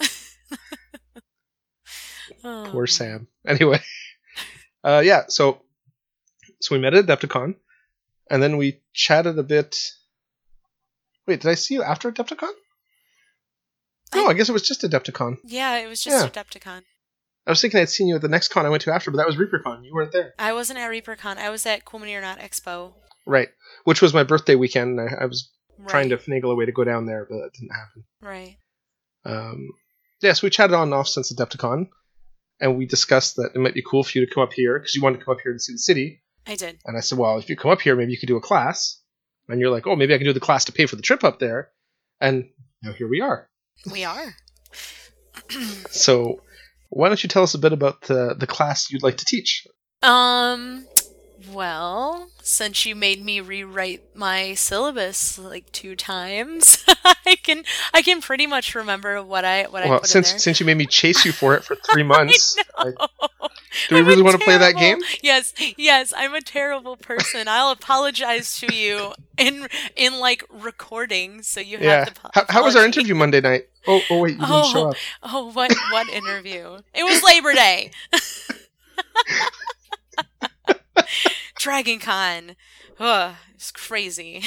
Oh. Poor Sam. Anyway, yeah. So we met at Adepticon, and then we chatted a bit. Wait, did I see you after Adepticon? No, I guess it was just Adepticon. Yeah, it was just Adepticon. I was thinking I'd seen you at the next con I went to after, but that was ReaperCon. You weren't there. I wasn't at ReaperCon. I was at Cool Mini or Not Expo. Right. Which was my birthday weekend. I was Right. trying to finagle a way to go down there, but it didn't happen. Right. Yeah, so we chatted on and off since Adepticon, and we discussed that it might be cool for you to come up here, because you wanted to come up here to see the city. I did. And I said, well, if you come up here, maybe you could do a class. And you're like, oh, maybe I can do the class to pay for the trip up there. And now here we are. We are. So why don't you tell us a bit about the class you'd like to teach? Well, since you made me rewrite my syllabus like 2 times, I can pretty much remember what I put in there. Since you made me chase you for it for 3 months, I know. do we really want to play that game? Yes, I'm a terrible person. I'll apologize to you in like recording, so you have to. How was our interview Monday night? Oh wait, you didn't show up. Oh, what interview? It was Labor Day. Dragon Con. Ugh, it's crazy.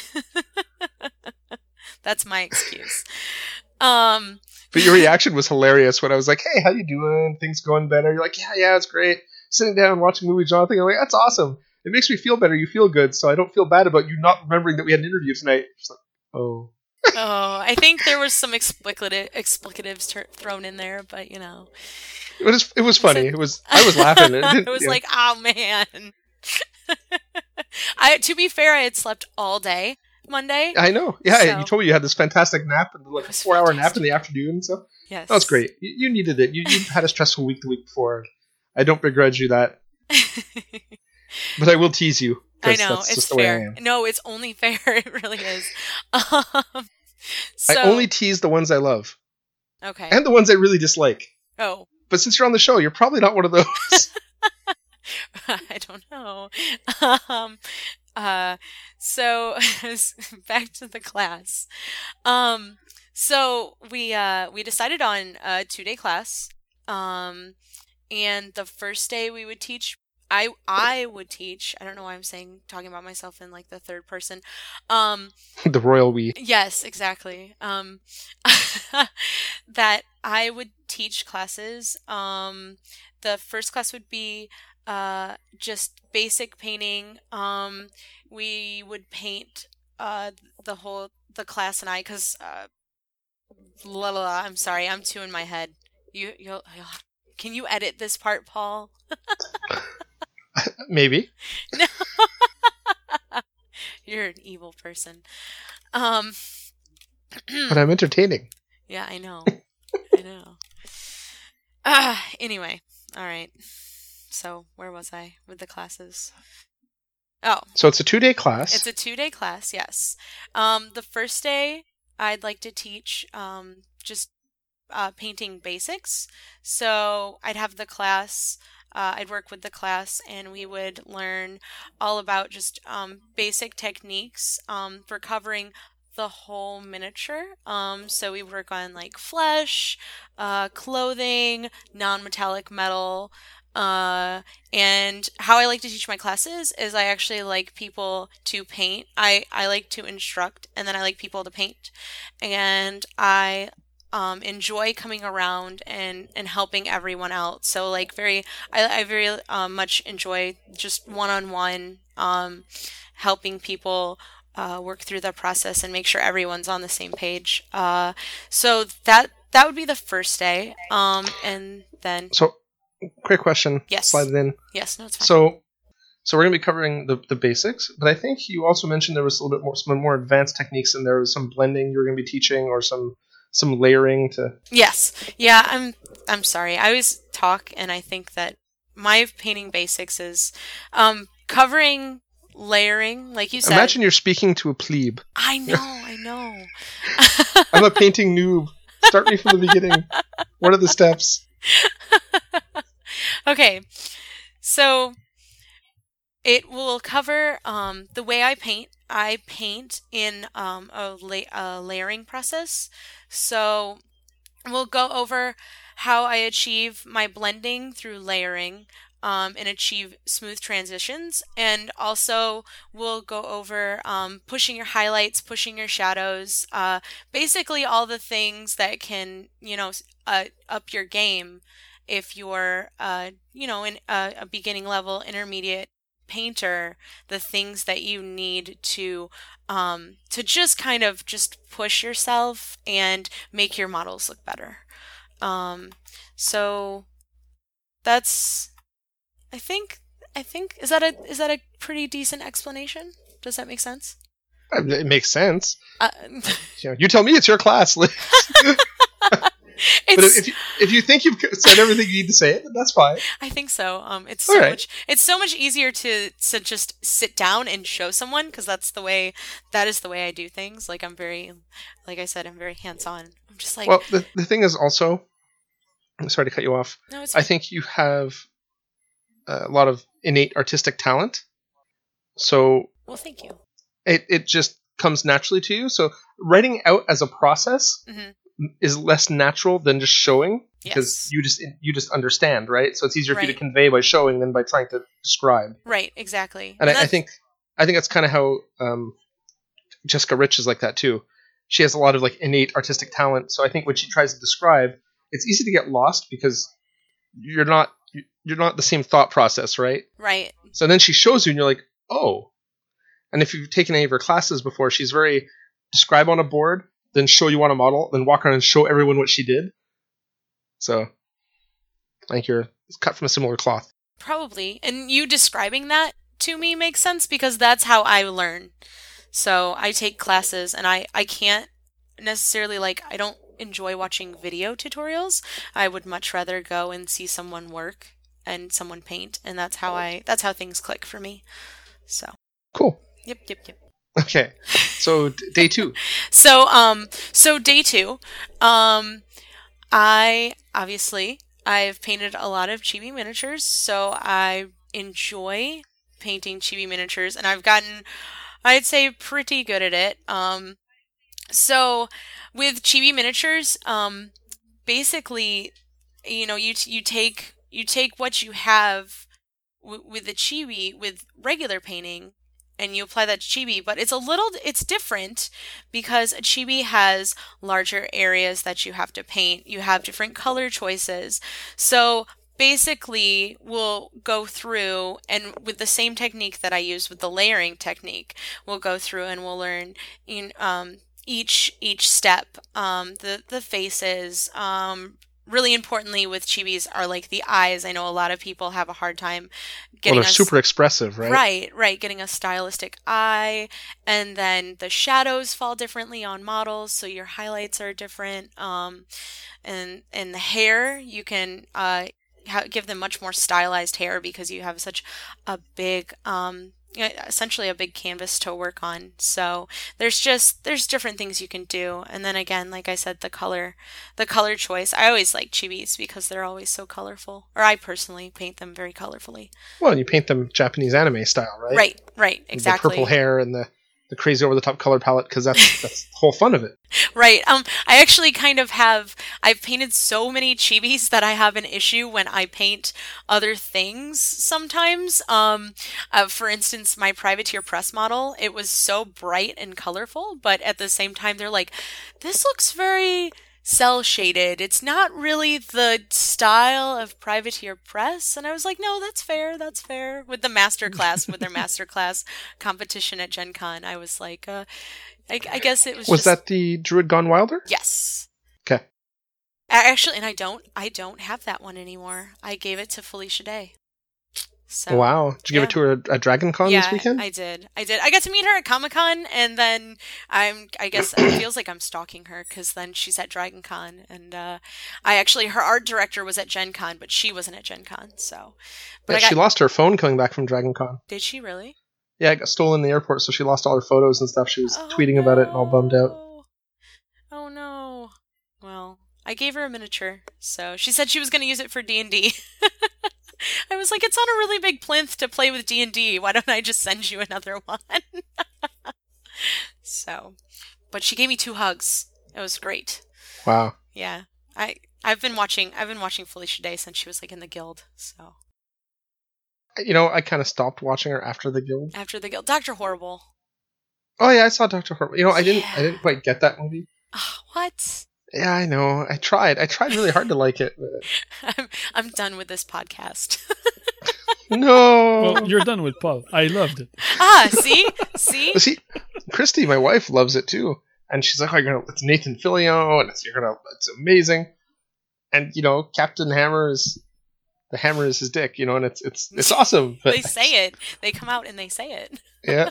That's my excuse. But your reaction was hilarious when I was like, hey, how you doing? Things going better? You're like, yeah, it's great. Sitting down watching movie Jonathan. I'm like, that's awesome. It makes me feel better. You feel good, so I don't feel bad about you not remembering that we had an interview tonight. Just like, oh. Oh, I think there was some explicatives thrown in there, but you know. It was funny. I was laughing. It was like, oh man. To be fair, I had slept all day Monday. I know. Yeah, So- you told me you had this fantastic nap, and like a was 4-hour nap fantastic. in the afternoon. So Yes. that was great. You needed it. You had a stressful week the week before. I don't begrudge you that, but I will tease you. I know, That's it's just the way I fair. am. No, it's only fair. It really is. So, I only tease the ones I love okay. and the ones I really dislike. Oh, But since you're on the show, you're probably not one of those. I don't know. So back to the class. So we decided on a 2-day class. And the first day we would teach. I would teach. I don't know why I'm talking about myself in like the third person. The royal we. Yes, exactly. That I would teach classes. The first class would be just basic painting. We would paint the class and I, because I'm sorry, I'm too in my head. You'll can you edit this part, Paul? Maybe. No. You're an evil person. But I'm entertaining. Yeah, I know. I know. Anyway, All right. So where was I with the classes? Oh, So it's a 2-day class. it's a 2-day class, yes. The first day, I'd like to teach just painting basics. So I'd have the class, I'd work with the class, and we would learn all about just basic techniques for covering the whole miniature. So we work on like flesh, clothing, non-metallic metal. And how I like to teach my classes is I actually like people to paint. I like to instruct, and then I like people to paint. And I enjoy coming around and helping everyone out. So like I very much enjoy just one-on-one helping people work through the process and make sure everyone's on the same page. So that would be the first day. And then So, quick question. Yes. Slide it in. yes, no, it's fine. So we're going to be covering the basics, but I think you also mentioned there was a little bit more, some more advanced techniques, and there was some blending you were going to be teaching, or some layering to. Yes. Yeah, I'm sorry. I always talk and I think that my painting basics is covering layering, like you said. Imagine you're speaking to a plebe. I know. I'm a painting noob. Start me from the beginning. What are the steps? Okay. So it will cover the way I paint. I paint in a layering process. So we'll go over how I achieve my blending through layering and achieve smooth transitions. And also we'll go over pushing your highlights, pushing your shadows, basically all the things that can, up your game if you're, in a beginning level, intermediate painter, the things that you need to just kind of just push yourself and make your models look better. So that's, I think is that a pretty decent explanation? Does that make sense? It makes sense. You tell me, it's your class. But if you think you've said everything you need to say, then that's fine. I think so. It's All so right. much. It's so much easier to just sit down and show someone, because that is the way I do things. Like like I said, I'm very hands on. I'm just like. Well, the thing is also, I'm sorry to cut you off. No, it's I fine. think you have a lot of innate artistic talent, so Well, thank you. it just comes naturally to you. So writing out as a process Mhm. is less natural than just showing, because Yes. you just understand, right? So it's easier for you to Right. convey by showing than by trying to describe. Right. Exactly. And I that's- think that's kind of how Jessica Rich is like that too. She has a lot of like innate artistic talent. So I think when she tries to describe, it's easy to get lost because you're not the same thought process, right? Right. So then she shows you, and you're like, oh. And if you've taken any of her classes before, she's very describe on a board, then show you on a model, then walk around and show everyone what she did. So I think you're cut from a similar cloth. Probably. And you describing that to me makes sense, because that's how I learn. So I take classes, and I can't necessarily, like, I don't enjoy watching video tutorials. I would much rather go and see someone work and someone paint, and that's how things click for me. So, Cool. yep. Okay. So day 2. So day 2, I've painted a lot of chibi miniatures, so I enjoy painting chibi miniatures, and I've gotten, I'd say, pretty good at it. So with chibi miniatures, basically, you take what you have with the chibi with regular painting, and you apply that to chibi, but it's different, because a chibi has larger areas that you have to paint. You have different color choices. So basically, we'll go through, and with the same technique that I use with the layering technique, we'll go through and we'll learn each step, the faces, really importantly with chibis are like the eyes. I know a lot of people have a hard time getting Well, they're super expressive, right? Right, getting a stylistic eye, and then the shadows fall differently on models, so your highlights are different. And the hair, you can give them much more stylized hair because you have such a big, essentially a big canvas to work on. So there's different things you can do. And then again, like I said, the color choice. I always like chibis because they're always so colorful. Or I personally paint them very colorfully. Well, you paint them Japanese anime style, right? Right, exactly. The purple hair and the crazy over the top color palette, because that's the whole fun of it. Right. I actually kind of I've painted so many chibis that I have an issue when I paint other things sometimes. For instance, my Privateer press model, it was so bright and colorful, but at the same time, they're like, this looks very cell shaded. It's not really the style of Privateer press. And I was like, no, that's fair. With their masterclass competition at Gen Con, I was like, I guess it was Was that the Druid Gone Wilder? Yes. Okay. Actually, and I don't have that one anymore. I gave it to Felicia Day. So, wow. Did you give it to her at Dragon Con this weekend? I did. I got to meet her at Comic-Con, and then I guess it feels like I'm stalking her because then she's at Dragon Con, and her art director was at Gen Con, but she wasn't at Gen Con, so. But she lost her phone coming back from Dragon Con. Did she really? Yeah, it got stolen in the airport, so she lost all her photos and stuff. She was tweeting about it and all bummed out. Oh no. Well, I gave her a miniature, so she said she was going to use it for D&D. I was like, it's on a really big plinth to play with D&D. Why don't I just send you another one? So, but she gave me 2 hugs. It was great. Wow. Yeah. I've been watching Felicia Day since she was like in the guild. So. I kind of stopped watching her after the guild. Dr. Horrible. Oh yeah, I saw Dr. Horrible. I didn't quite get that movie. What? Yeah, I know. I tried really hard to like it. I'm done with this podcast. No. Well, you're done with Paul. I loved it. See? See, Christy, my wife, loves it too, and she's like, "Oh, it's Nathan Fillion, and it's amazing." And Captain Hammer is his dick, and it's awesome. But they say it. They come out and they say it. Yeah,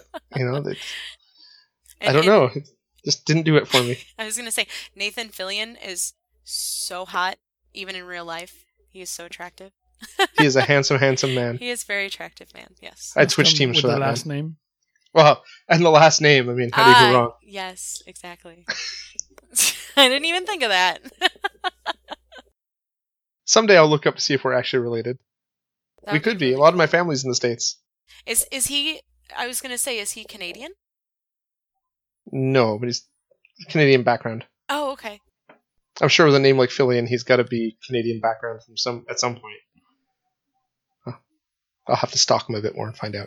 I don't know. It just didn't do it for me. I was gonna say Nathan Fillion is so hot, even in real life. He is so attractive. He is a handsome man. He is a very attractive man. Yes. I'd switch teams for that. The last name. Well, and the last name. I mean, how do you go wrong? Yes, exactly. I didn't even think of that. Someday I'll look up to see if we're actually related. We could be. A lot of my family's in the States. Is he? I was gonna say, is he Canadian? No, but he's Canadian background. Oh, okay. I'm sure with a name like Fillion, he's got to be Canadian background at some point. I'll have to stalk him a bit more and find out.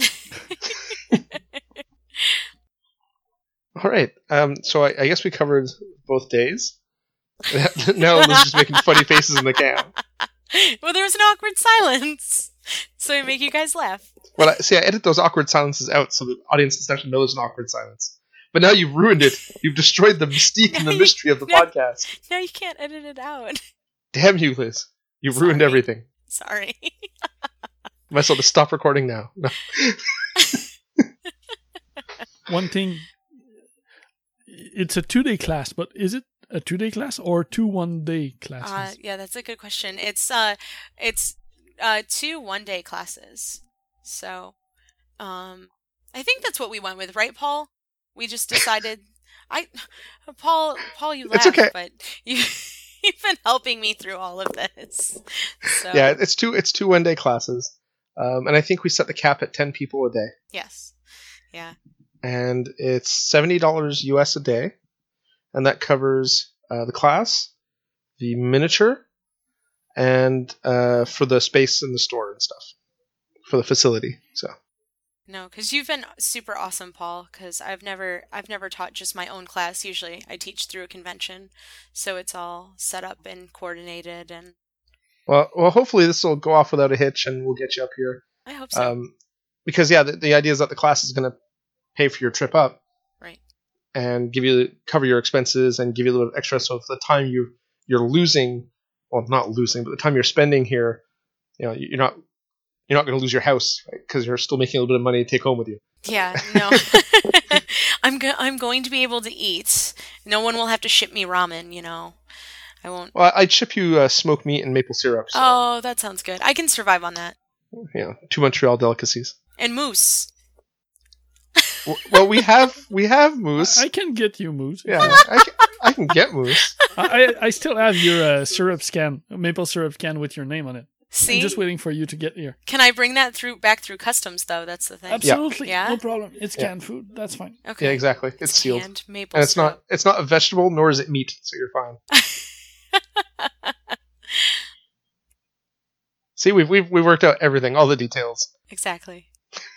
All right. So I guess we covered both days. Now Liz just making funny faces in the cam. Well, there was an awkward silence, so I make you guys laugh. Well, I edit those awkward silences out so the audience doesn't actually know there's an awkward silence. But now you've ruined it. You've destroyed the mystique and the mystery of the podcast. Now you can't edit it out. Damn you, Liz. You've ruined everything. Sorry. Might as well just stop recording now. No. One thing, it's a 2-day class, but is it a 2-day class or 2 1-day classes? Yeah, that's a good question. It's 2 1-day classes. So, I think that's what we went with, right, Paul? We just decided. Paul, you laugh, okay. But you've been helping me through all of this. So. Yeah, it's two 1-day classes, and I think we set the cap at 10 people a day. Yes. Yeah. And it's $70 US a day, and that covers the class, the miniature, and for the space in the store and stuff for the facility. So. No, because you've been super awesome, Paul. Because I've never taught just my own class. Usually, I teach through a convention, so it's all set up and coordinated. And well, hopefully this will go off without a hitch, and we'll get you up here. I hope so. Because the idea is that the class is going to pay for your trip up, right? And cover your expenses and give you a little extra. So for the time you're losing, well, not losing, but the time you're spending here, you're not going to lose your house, right? Because you're still making a little bit of money to take home with you. Yeah, no. I'm going to be able to eat. No one will have to ship me ramen, I won't. Well, I'd ship you smoked meat and maple syrup. So, Oh, that sounds good. I can survive on that. two Montreal delicacies. And moose. Well, we have moose. I can get you moose. Yeah, I can get moose. I still have your syrup can, maple syrup can with your name on it. See? I'm just waiting for you to get here. Can I bring that back through customs, though? That's the thing. Absolutely, Yeah. no problem. It's canned food. That's fine. Okay. Yeah, exactly. It's sealed. Canned maple And it's syrup. not a vegetable, nor is it meat, so you're fine. See, we've worked out everything, all the details. Exactly.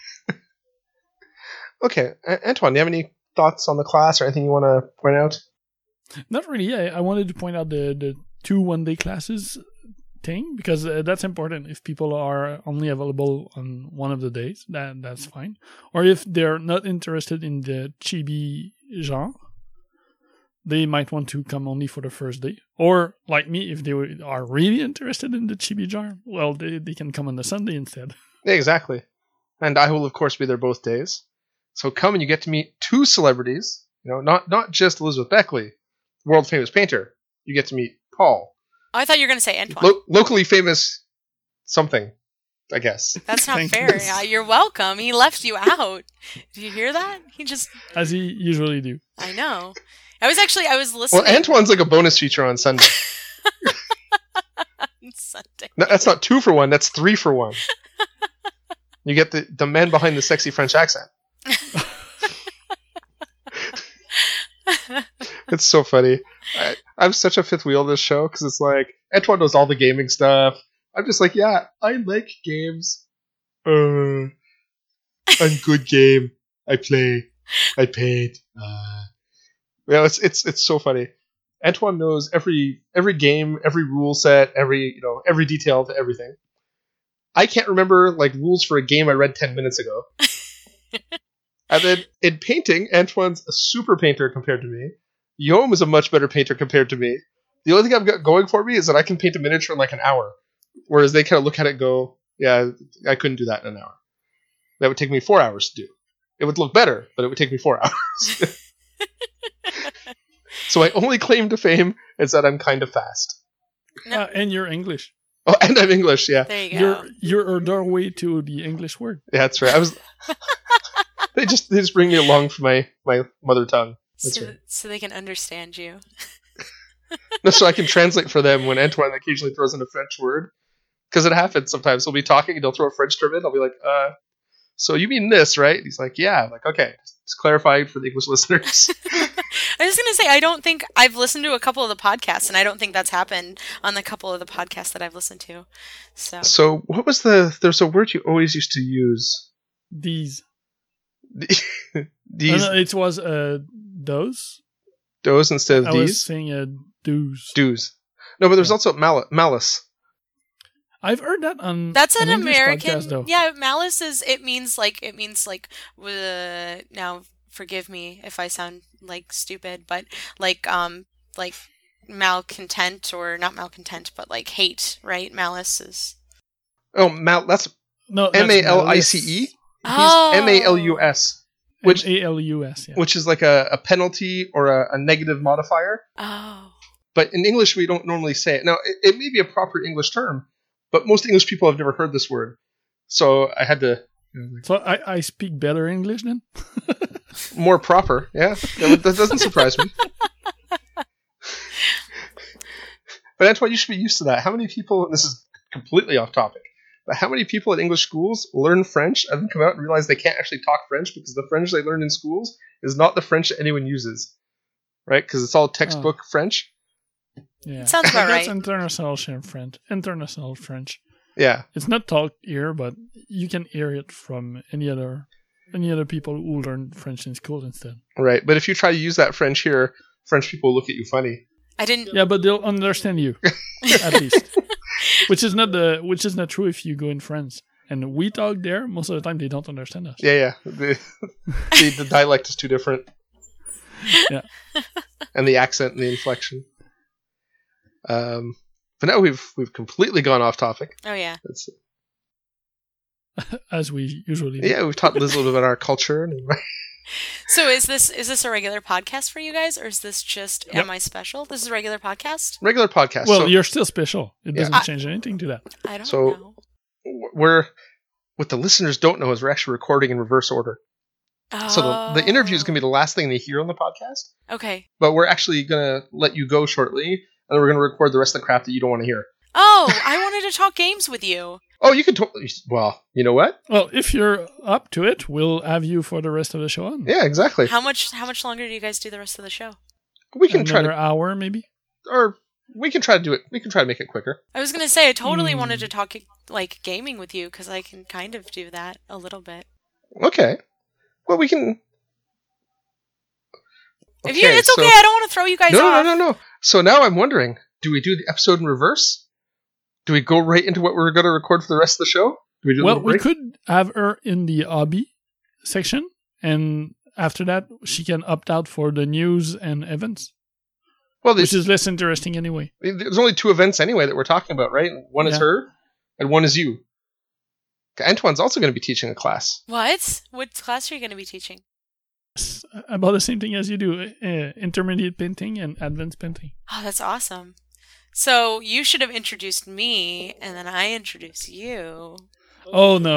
Okay, Antoine, do you have any thoughts on the class or anything you want to point out? Not really. I wanted to point out the 2 one-day classes thing because that's important. If people are only available on one of the days, that's fine. Or if they're not interested in the chibi genre, they might want to come only for the first day. Or like me, if they are really interested in the chibi genre, well, they can come on the Sunday instead. Yeah, exactly. And I will, of course, be there both days. So come and you get to meet 2 celebrities. Not just Elizabeth Beckley, world famous painter. You get to meet Paul. Oh, I thought you were going to say Antoine. Locally famous something, I guess. That's not Thank fair. you. Yeah, you're welcome. He left you out. Did you hear that? He just... As he usually do. I know. I was listening. Well, Antoine's like a bonus feature on Sunday. on Sunday. No, that's not 2 for 1. That's 3 for 1. You get the man behind the sexy French accent. It's so funny. I'm such a fifth wheel this show because it's like Antoine knows all the gaming stuff. I'm just like, yeah, I like games. I'm good game. I play. I paint. It's so funny. Antoine knows every game, every rule set, every detail to everything. I can't remember like rules for a game I read 10 minutes ago. And then in painting, Antoine's a super painter compared to me. Yom is a much better painter compared to me. The only thing I've got going for me is that I can paint a miniature in like an hour. Whereas they kind of look at it and go, yeah, I couldn't do that in an hour. That would take me 4 hours to do. It would look better, but it would take me 4 hours. So my only claim to fame is that I'm kind of fast. No. And you're English. Oh, and I'm English, yeah. There you go. You're a doorway to the English word. Yeah, that's right. They just bring me along for my mother tongue. That's right. So they can understand you. No, so I can translate for them when Antoine occasionally throws in a French word. Because it happens sometimes. He'll be talking and he'll throw a French term in. I'll be like, so you mean this, right? He's like, yeah. I'm like, okay. Just clarifying for the English listeners. I was going to say, I don't think I've listened to a couple of the podcasts, and I don't think that's happened on the couple of the podcasts that I've listened to. So what was there's a word you always used to use. These. These. No, it was those. Those instead of I these? was saying do's. Do's. No, but there's also malice. I've heard that on that's an English American. podcast, though. Yeah, malice is. It means like. Now, forgive me if I sound like stupid, but like malcontent or not malcontent, but like hate. Right? Malice is. Oh, that's No, MALICE. Oh. He's MALUS. Which ALUS, yeah. Which is like a penalty or a negative modifier. Oh. But in English, we don't normally say it. Now, it may be a proper English term, but most English people have never heard this word. So I had to... So I speak better English then? More proper, yeah. That doesn't surprise me. But Antoine, you should be used to that. How many people, and this is completely off topic, but how many people at English schools learn French and then come out and realize they can't actually talk French because the French they learn in schools is not the French that anyone uses, right? Because it's all textbook French. Yeah. Sounds about That's right. international French. International French. Yeah. It's not talked here, but you can hear it from any other people who learn French in school instead. Right. But if you try to use that French here, French people look at you funny. I didn't. Yeah, but they'll understand you at least. Which is not true if you go in France. And we talk there, most of the time they don't understand us. Yeah. The dialect is too different. Yeah. And the accent and the inflection. But now we've completely gone off topic. Oh yeah. as we usually do. Yeah, we've taught Liz a little bit about our culture. So is this a regular podcast for you guys, or is this just Yep. Am I Special? This is a regular podcast? Regular podcast. Well, so you're still special. It Yeah. doesn't change anything to that. I don't So- know. we're what the listeners don't know is we're actually recording in reverse order. So the interview is going to be the last thing they hear on the podcast, Okay. but we're actually going to let you go shortly, and then we're going to record the rest of the crap that you don't want to hear. Oh, I wanted to talk games with you. Oh, you can totally. Well, you know what? Well, if you're up to it, we'll have you for the rest of the show on. Yeah, exactly. How much longer do you guys do the rest of the show? We can try Another to, hour, maybe? or we can try to do it. We can try to make it quicker. I was gonna say I totally wanted to talk like gaming with you because I can kind of do that a little bit. Okay. Well, we can. If you, it's okay. I don't want to throw you guys off. No. So now I'm wondering: do we do the episode in reverse? Do we go right into what we're going to record for the rest of the show? Do we do a Well, little we break? could have her in the hobby section, and after that, she can opt out for the news and events, Well, which is less interesting anyway. there's only 2 events anyway that we're talking about, right? One is Yeah. her, and one is you. Antoine's also going to be teaching a class. What? What class are you going to be teaching? It's about the same thing as you do, intermediate painting and advanced painting. Oh, that's awesome. So you should have introduced me, and then I introduce you. Oh, no.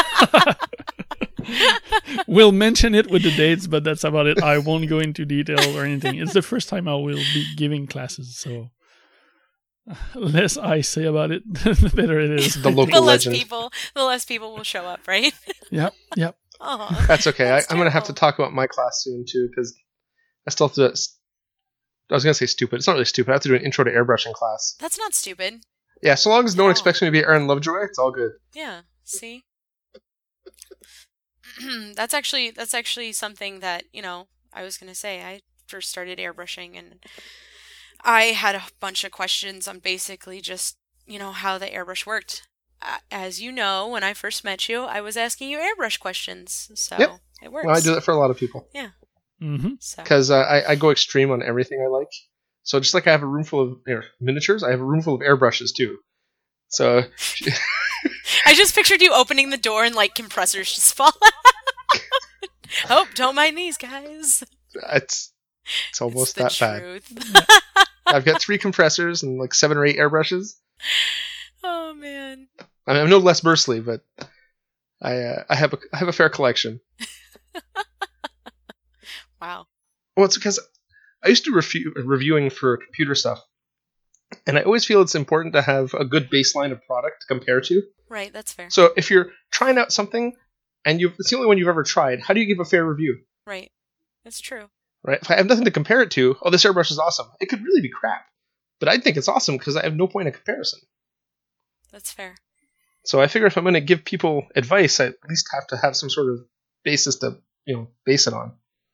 We'll mention it with the dates, but that's about it. I won't go into detail or anything. It's the first time I will be giving classes, so less I say about it, the better it is. The local The less legend. people will show up, right? Yep. Oh, That's okay. That's I'm going to have to terrible. talk about my class soon, too, because I still have to... I was going to say stupid. It's not really stupid. I have to do an intro to airbrushing class. that's not stupid. Yeah, so long as no one No. expects me to be Aaron Lovejoy, it's all good. Yeah. See. That's actually something that I was gonna say. I first started airbrushing, and I had a bunch of questions on basically just how the airbrush worked. As you know, when I first met you, I was asking you airbrush questions, so Yep. it works. Well, I do that for a lot of people. Mm-hmm. So Because I go extreme on everything I like. So just like I have a room full of miniatures, I have a room full of airbrushes, too. So... I just pictured you opening the door and like compressors just fall out. Oh, don't mind these guys. It's almost that It's the bad. truth. I've got 3 compressors and like 7 or 8 airbrushes. Oh man. I mean, I'm no Les Bursley, but I have a fair collection. Wow. Well, it's because I used to reviewing for computer stuff, and I always feel it's important to have a good baseline of product to compare to. Right, that's fair. So if you're trying out something and it's the only one you've ever tried, how do you give a fair review? Right. That's true. Right? If I have nothing to compare it to, oh, this airbrush is awesome. It could really be crap, but I think it's awesome because I have no point of comparison. That's fair. So I figure if I'm going to give people advice, I at least have to have some sort of basis to base it on.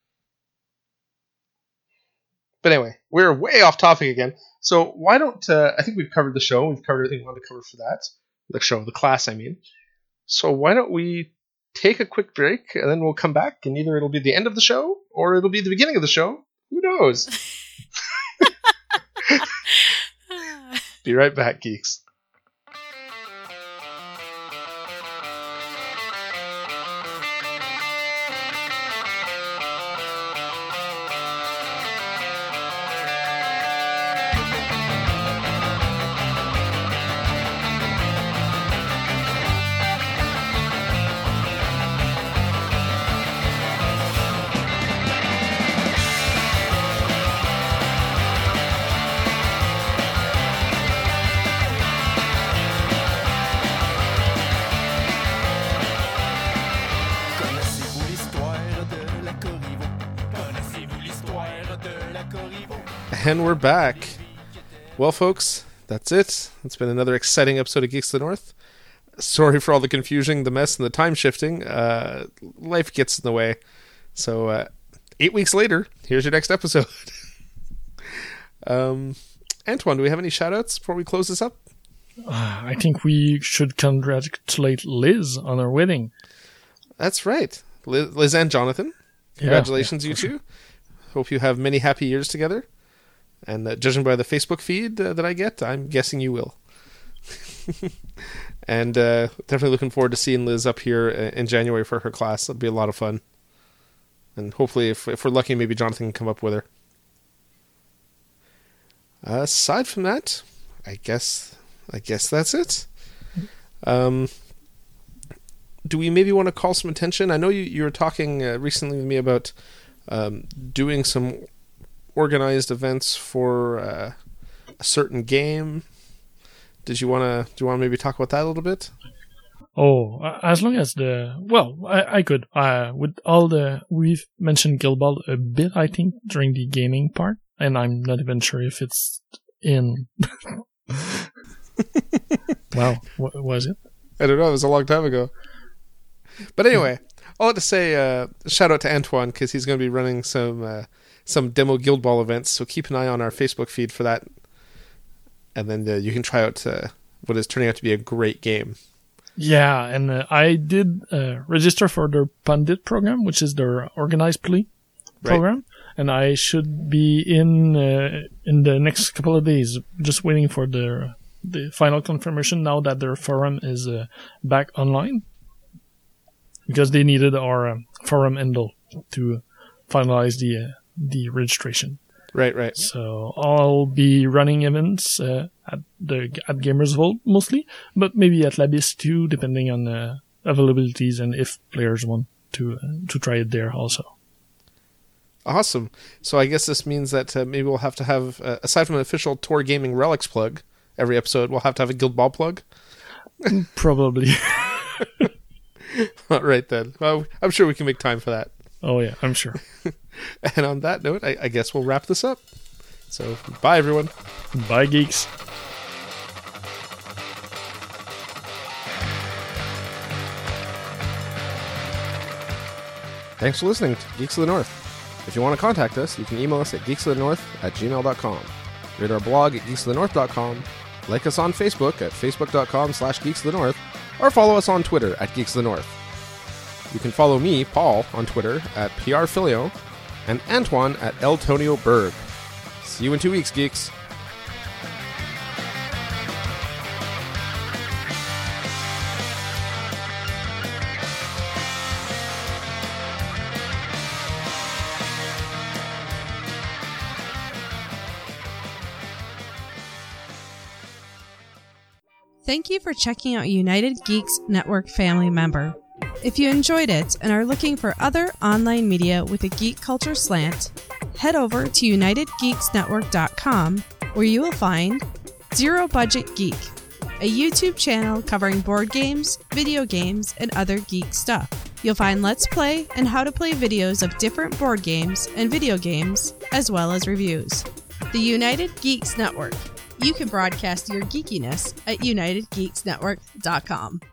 But anyway, we're way off topic again. So why don't I think we've covered the show. We've covered everything we wanted to cover for that. The class, I mean. So why don't we take a quick break, and then we'll come back, and either it'll be the end of the show, or it'll be the beginning of the show. Who knows? Be right back, geeks. Connaissez-vous l'histoire de la Corriveau? Connaissez-vous l'histoire de la Corriveau? And we're back. Well, folks, that's it. It's been another exciting episode of Geeks of the North. Sorry for all the confusion, the mess, and the time shifting. Life gets in the way. So, 8 weeks later, here's your next episode. Antoine, do we have any shout-outs before we close this up? I think we should congratulate Liz on her wedding. That's right. Liz and Jonathan. Congratulations, you two. Hope you have many happy years together. And judging by the Facebook feed that I get, I'm guessing you will. And definitely looking forward to seeing Liz up here in January for her class. It'll be a lot of fun. And hopefully, if we're lucky, maybe Jonathan can come up with her. Aside from that, I guess that's it. Do we maybe want to call some attention? I know you were talking recently with me about doing some organized events for a certain game. Do you want to maybe talk about that a little bit? Oh, as long as I could. With all we've mentioned Guild Ball a bit, I think, during the gaming part, and I'm not even sure if it's in. Wow, what was it? I don't know. It was a long time ago. But anyway, I'll have to say shout out to Antoine because he's going to be running some demo Guild Ball events. So keep an eye on our Facebook feed for that, and then you can try out what is turning out to be a great game. Yeah, and I did register for their Pundit program, which is their organized play program, right. And I should be in the next couple of days, just waiting for the final confirmation now that their forum is back online, because they needed our forum handle to finalize the registration. Right. So I'll be running events at Gamers Vault mostly, but maybe at Labis too, depending on availabilities and if players want to try it there also. Awesome. So I guess this means that maybe we'll have to have, aside from an official Tor Gaming Relics plug every episode, we'll have to have a Guild Ball plug? Probably. All right then. Well, I'm sure we can make time for that. Oh yeah, I'm sure. And on that note, I guess we'll wrap this up. So, bye everyone. Bye, geeks. Thanks for listening to Geeks of the North. If you want to contact us, you can email us at geeksofthenorth@gmail.com. Read our blog at geeksofthenorth.com. Like us on Facebook at facebook.com/geeksofthenorth, or follow us on Twitter at Geeks of the North. You can follow me, Paul, on Twitter at PRFilio, and Antoine at Eltonio Berg. See you in 2 weeks, geeks. Thank you for checking out United Geeks Network family member. If you enjoyed it and are looking for other online media with a geek culture slant, head over to UnitedGeeksNetwork.com, where you will find Zero Budget Geek, a YouTube channel covering board games, video games, and other geek stuff. You'll find Let's Play and how to play videos of different board games and video games, as well as reviews. The United Geeks Network. You can broadcast your geekiness at UnitedGeeksNetwork.com.